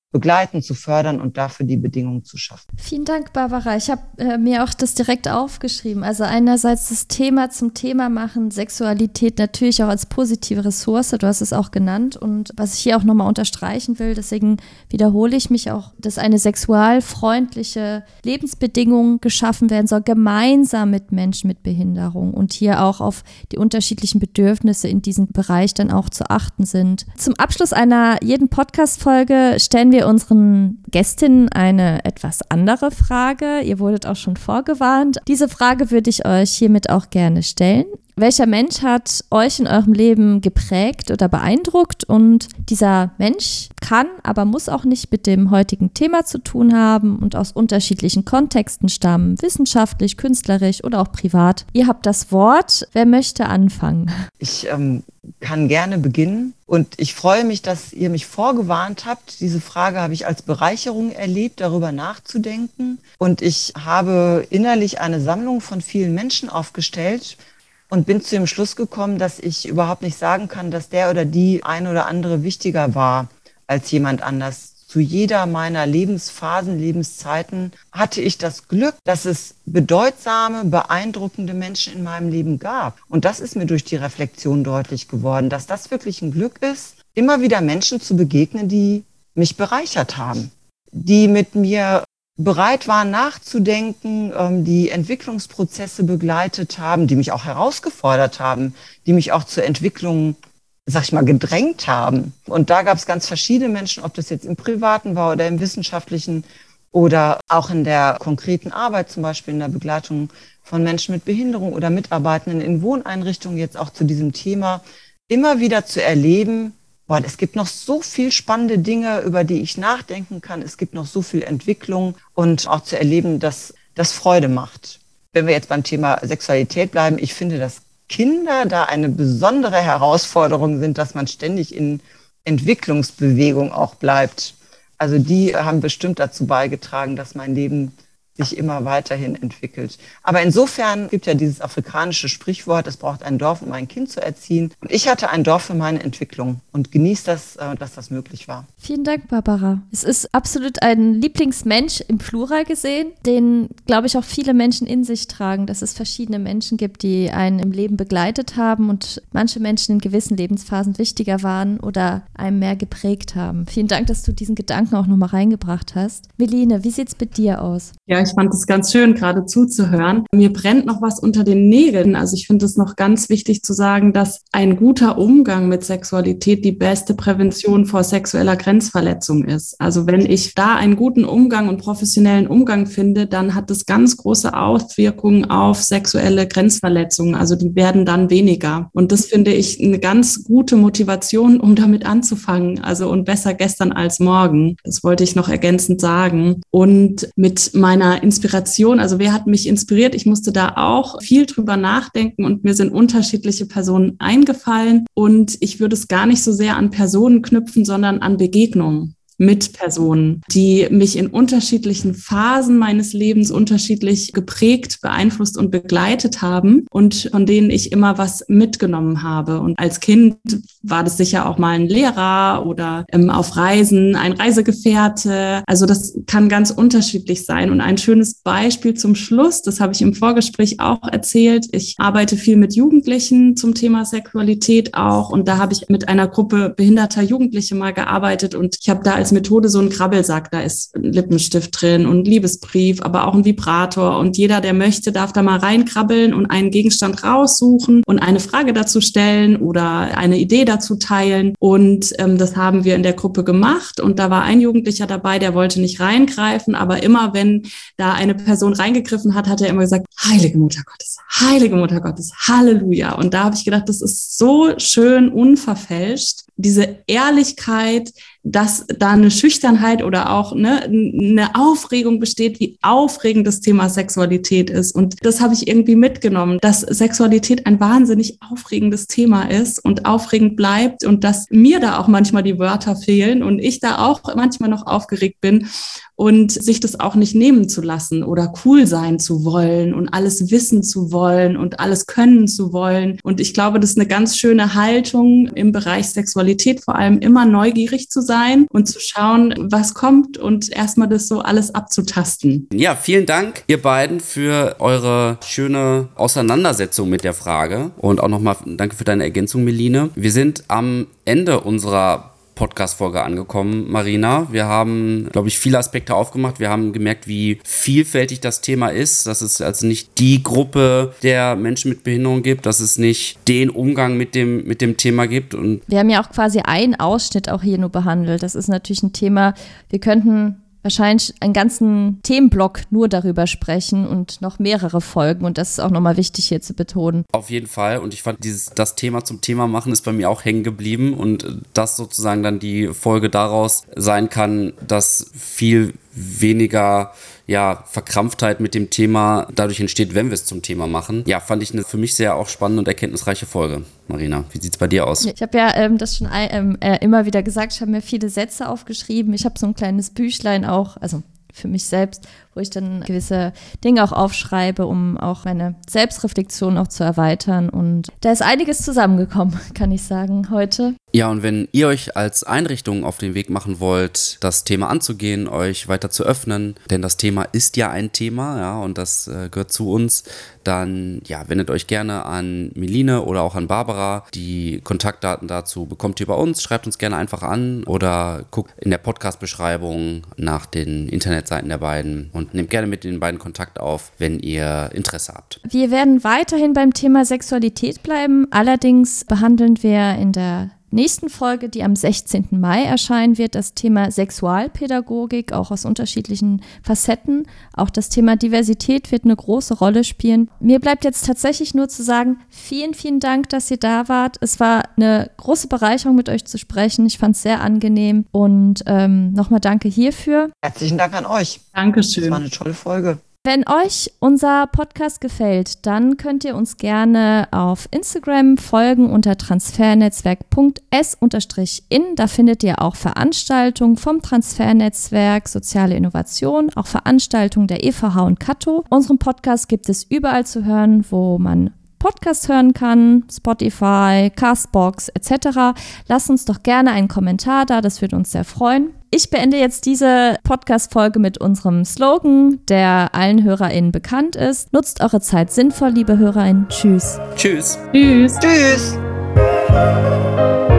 begleiten, zu fördern und dafür die Bedingungen zu schaffen. Vielen Dank, Barbara. Ich habe mir auch das direkt aufgeschrieben. Also einerseits das Thema zum Thema machen, Sexualität natürlich auch als positive Ressource, du hast es auch genannt. Und was ich hier auch nochmal unterstreichen will, deswegen wiederhole ich mich auch, dass eine sexualfreundliche Lebensbedingung geschaffen werden soll, gemeinsam mit Menschen mit Behinderung und hier auch auf die unterschiedlichen Bedürfnisse in diesem Bereich dann auch zu achten sind. Zum Abschluss einer jeden Podcast-Folge stellen wir unseren Gästinnen eine etwas andere Frage. Ihr wurdet auch schon vorgewarnt. Diese Frage würde ich euch hiermit auch gerne stellen. Welcher Mensch hat euch in eurem Leben geprägt oder beeindruckt? Und dieser Mensch kann, aber muss auch nicht mit dem heutigen Thema zu tun haben und aus unterschiedlichen Kontexten stammen, wissenschaftlich, künstlerisch oder auch privat. Ihr habt das Wort. Wer möchte anfangen? Ich kann gerne beginnen und ich freue mich, dass ihr mich vorgewarnt habt. Diese Frage habe ich als Bereicherung erlebt, darüber nachzudenken. Und ich habe innerlich eine Sammlung von vielen Menschen aufgestellt und bin zu dem Schluss gekommen, dass ich überhaupt nicht sagen kann, dass der oder die ein oder andere wichtiger war als jemand anders. Zu jeder meiner Lebensphasen, Lebenszeiten hatte ich das Glück, dass es bedeutsame, beeindruckende Menschen in meinem Leben gab. Und das ist mir durch die Reflexion deutlich geworden, dass das wirklich ein Glück ist, immer wieder Menschen zu begegnen, die mich bereichert haben, die mit mir bereit waren nachzudenken, die Entwicklungsprozesse begleitet haben, die mich auch herausgefordert haben, die mich auch zur Entwicklung, sag ich mal, gedrängt haben. Und da gab es ganz verschiedene Menschen, ob das jetzt im Privaten war oder im Wissenschaftlichen oder auch in der konkreten Arbeit, zum Beispiel in der Begleitung von Menschen mit Behinderung oder Mitarbeitenden in Wohneinrichtungen, jetzt auch zu diesem Thema, immer wieder zu erleben, boah, es gibt noch so viel spannende Dinge, über die ich nachdenken kann. Es gibt noch so viel Entwicklung und auch zu erleben, dass das Freude macht. Wenn wir jetzt beim Thema Sexualität bleiben, ich finde, dass Kinder da eine besondere Herausforderung sind, dass man ständig in Entwicklungsbewegung auch bleibt. Also die haben bestimmt dazu beigetragen, dass mein Leben sich immer weiterhin entwickelt. Aber insofern gibt ja dieses afrikanische Sprichwort, es braucht ein Dorf, um ein Kind zu erziehen. Und ich hatte ein Dorf für meine Entwicklung und genieße das, dass das möglich war. Vielen Dank, Barbara. Es ist absolut ein Lieblingsmensch im Plural gesehen, den, glaube ich, auch viele Menschen in sich tragen, dass es verschiedene Menschen gibt, die einen im Leben begleitet haben und manche Menschen in gewissen Lebensphasen wichtiger waren oder einem mehr geprägt haben. Vielen Dank, dass du diesen Gedanken auch nochmal reingebracht hast. Meline, wie sieht es bei dir aus? Ja, ich fand es ganz schön, gerade zuzuhören. Mir brennt noch was unter den Nägeln. Also ich finde es noch ganz wichtig zu sagen, dass ein guter Umgang mit Sexualität die beste Prävention vor sexueller Grenzverletzung ist. Also wenn ich da einen guten Umgang und professionellen Umgang finde, dann hat das ganz große Auswirkungen auf sexuelle Grenzverletzungen. Also die werden dann weniger. Und das finde ich eine ganz gute Motivation, um damit anzufangen. Also und besser gestern als morgen. Das wollte ich noch ergänzend sagen. Und mit meiner Inspiration, also wer hat mich inspiriert? Ich musste da auch viel drüber nachdenken und mir sind unterschiedliche Personen eingefallen und ich würde es gar nicht so sehr an Personen knüpfen, sondern an Begegnungen mit Personen, die mich in unterschiedlichen Phasen meines Lebens unterschiedlich geprägt, beeinflusst und begleitet haben und von denen ich immer was mitgenommen habe. Und als Kind war das sicher auch mal ein Lehrer oder auf Reisen ein Reisegefährte. Also das kann ganz unterschiedlich sein. Und ein schönes Beispiel zum Schluss, das habe ich im Vorgespräch auch erzählt. Ich arbeite viel mit Jugendlichen zum Thema Sexualität auch und da habe ich mit einer Gruppe behinderter Jugendliche mal gearbeitet und ich habe da als Methode so einen Krabbelsack, da ist ein Lippenstift drin und ein Liebesbrief, aber auch ein Vibrator und jeder, der möchte, darf da mal reinkrabbeln und einen Gegenstand raussuchen und eine Frage dazu stellen oder eine Idee dazu teilen und das haben wir in der Gruppe gemacht und da war ein Jugendlicher dabei, der wollte nicht reingreifen, aber immer wenn da eine Person reingegriffen hat, hat er immer gesagt, Heilige Mutter Gottes, Halleluja. Und da habe ich gedacht, das ist so schön unverfälscht, diese Ehrlichkeit, dass da eine Schüchternheit oder auch eine Aufregung besteht, wie aufregend das Thema Sexualität ist. Und das habe ich irgendwie mitgenommen, dass Sexualität ein wahnsinnig aufregendes Thema ist und aufregend bleibt und dass mir da auch manchmal die Wörter fehlen und ich da auch manchmal noch aufgeregt bin und sich das auch nicht nehmen zu lassen oder cool sein zu wollen und alles wissen zu wollen und alles können zu wollen. Und ich glaube, das ist eine ganz schöne Haltung im Bereich Sexualität, vor allem immer neugierig zu sein sein und zu schauen, was kommt und erstmal das so alles abzutasten. Ja, vielen Dank, ihr beiden, für eure schöne Auseinandersetzung mit der Frage und auch nochmal danke für deine Ergänzung, Meline. Wir sind am Ende unserer Podcast-Folge angekommen, Marina. Wir haben, glaube ich, viele Aspekte aufgemacht. Wir haben gemerkt, wie vielfältig das Thema ist, dass es also nicht die Gruppe der Menschen mit Behinderung gibt, dass es nicht den Umgang mit dem Thema gibt. Und wir haben ja auch quasi einen Ausschnitt auch hier nur behandelt. Das ist natürlich ein Thema, wir könnten wahrscheinlich einen ganzen Themenblock nur darüber sprechen und noch mehrere Folgen. Und das ist auch nochmal wichtig hier zu betonen. Auf jeden Fall. Und ich fand, das Thema zum Thema machen ist bei mir auch hängen geblieben. Und das sozusagen dann die Folge daraus sein kann, dass viel weniger Verkrampftheit mit dem Thema dadurch entsteht, wenn wir es zum Thema machen. Ja, fand ich eine für mich sehr auch spannende und erkenntnisreiche Folge. Marina, wie sieht es bei dir aus? Ich habe ja das schon immer wieder gesagt, ich habe mir viele Sätze aufgeschrieben. Ich habe so ein kleines Büchlein auch, also für mich selbst, wo ich dann gewisse Dinge auch aufschreibe, um auch meine Selbstreflexion auch zu erweitern. Und da ist einiges zusammengekommen, kann ich sagen, heute. Ja, und wenn ihr euch als Einrichtung auf den Weg machen wollt, das Thema anzugehen, euch weiter zu öffnen, denn das Thema ist ja ein Thema, ja, und das gehört zu uns, dann wendet euch gerne an Meline oder auch an Barbara. Die Kontaktdaten dazu bekommt ihr bei uns. Schreibt uns gerne einfach an oder guckt in der Podcast-Beschreibung nach den Internetseiten der beiden und nehmt gerne mit den beiden Kontakt auf, wenn ihr Interesse habt. Wir werden weiterhin beim Thema Sexualität bleiben. Allerdings behandeln wir in der nächsten Folge, die am 16. Mai erscheinen wird, das Thema Sexualpädagogik, auch aus unterschiedlichen Facetten. Auch das Thema Diversität wird eine große Rolle spielen. Mir bleibt jetzt tatsächlich nur zu sagen, vielen, vielen Dank, dass ihr da wart. Es war eine große Bereicherung, mit euch zu sprechen. Ich fand es sehr angenehm und nochmal danke hierfür. Herzlichen Dank an euch. Dankeschön. Das war eine tolle Folge. Wenn euch unser Podcast gefällt, dann könnt ihr uns gerne auf Instagram folgen unter transfernetzwerk.s_in. Da findet ihr auch Veranstaltungen vom Transfernetzwerk Soziale Innovation, auch Veranstaltungen der EVH und Kato. Unseren Podcast gibt es überall zu hören, wo man Podcast hören kann, Spotify, Castbox etc. Lasst uns doch gerne einen Kommentar da, das würde uns sehr freuen. Ich beende jetzt diese Podcast-Folge mit unserem Slogan, der allen HörerInnen bekannt ist. Nutzt eure Zeit sinnvoll, liebe HörerInnen. Tschüss. Tschüss. Tschüss. Tschüss.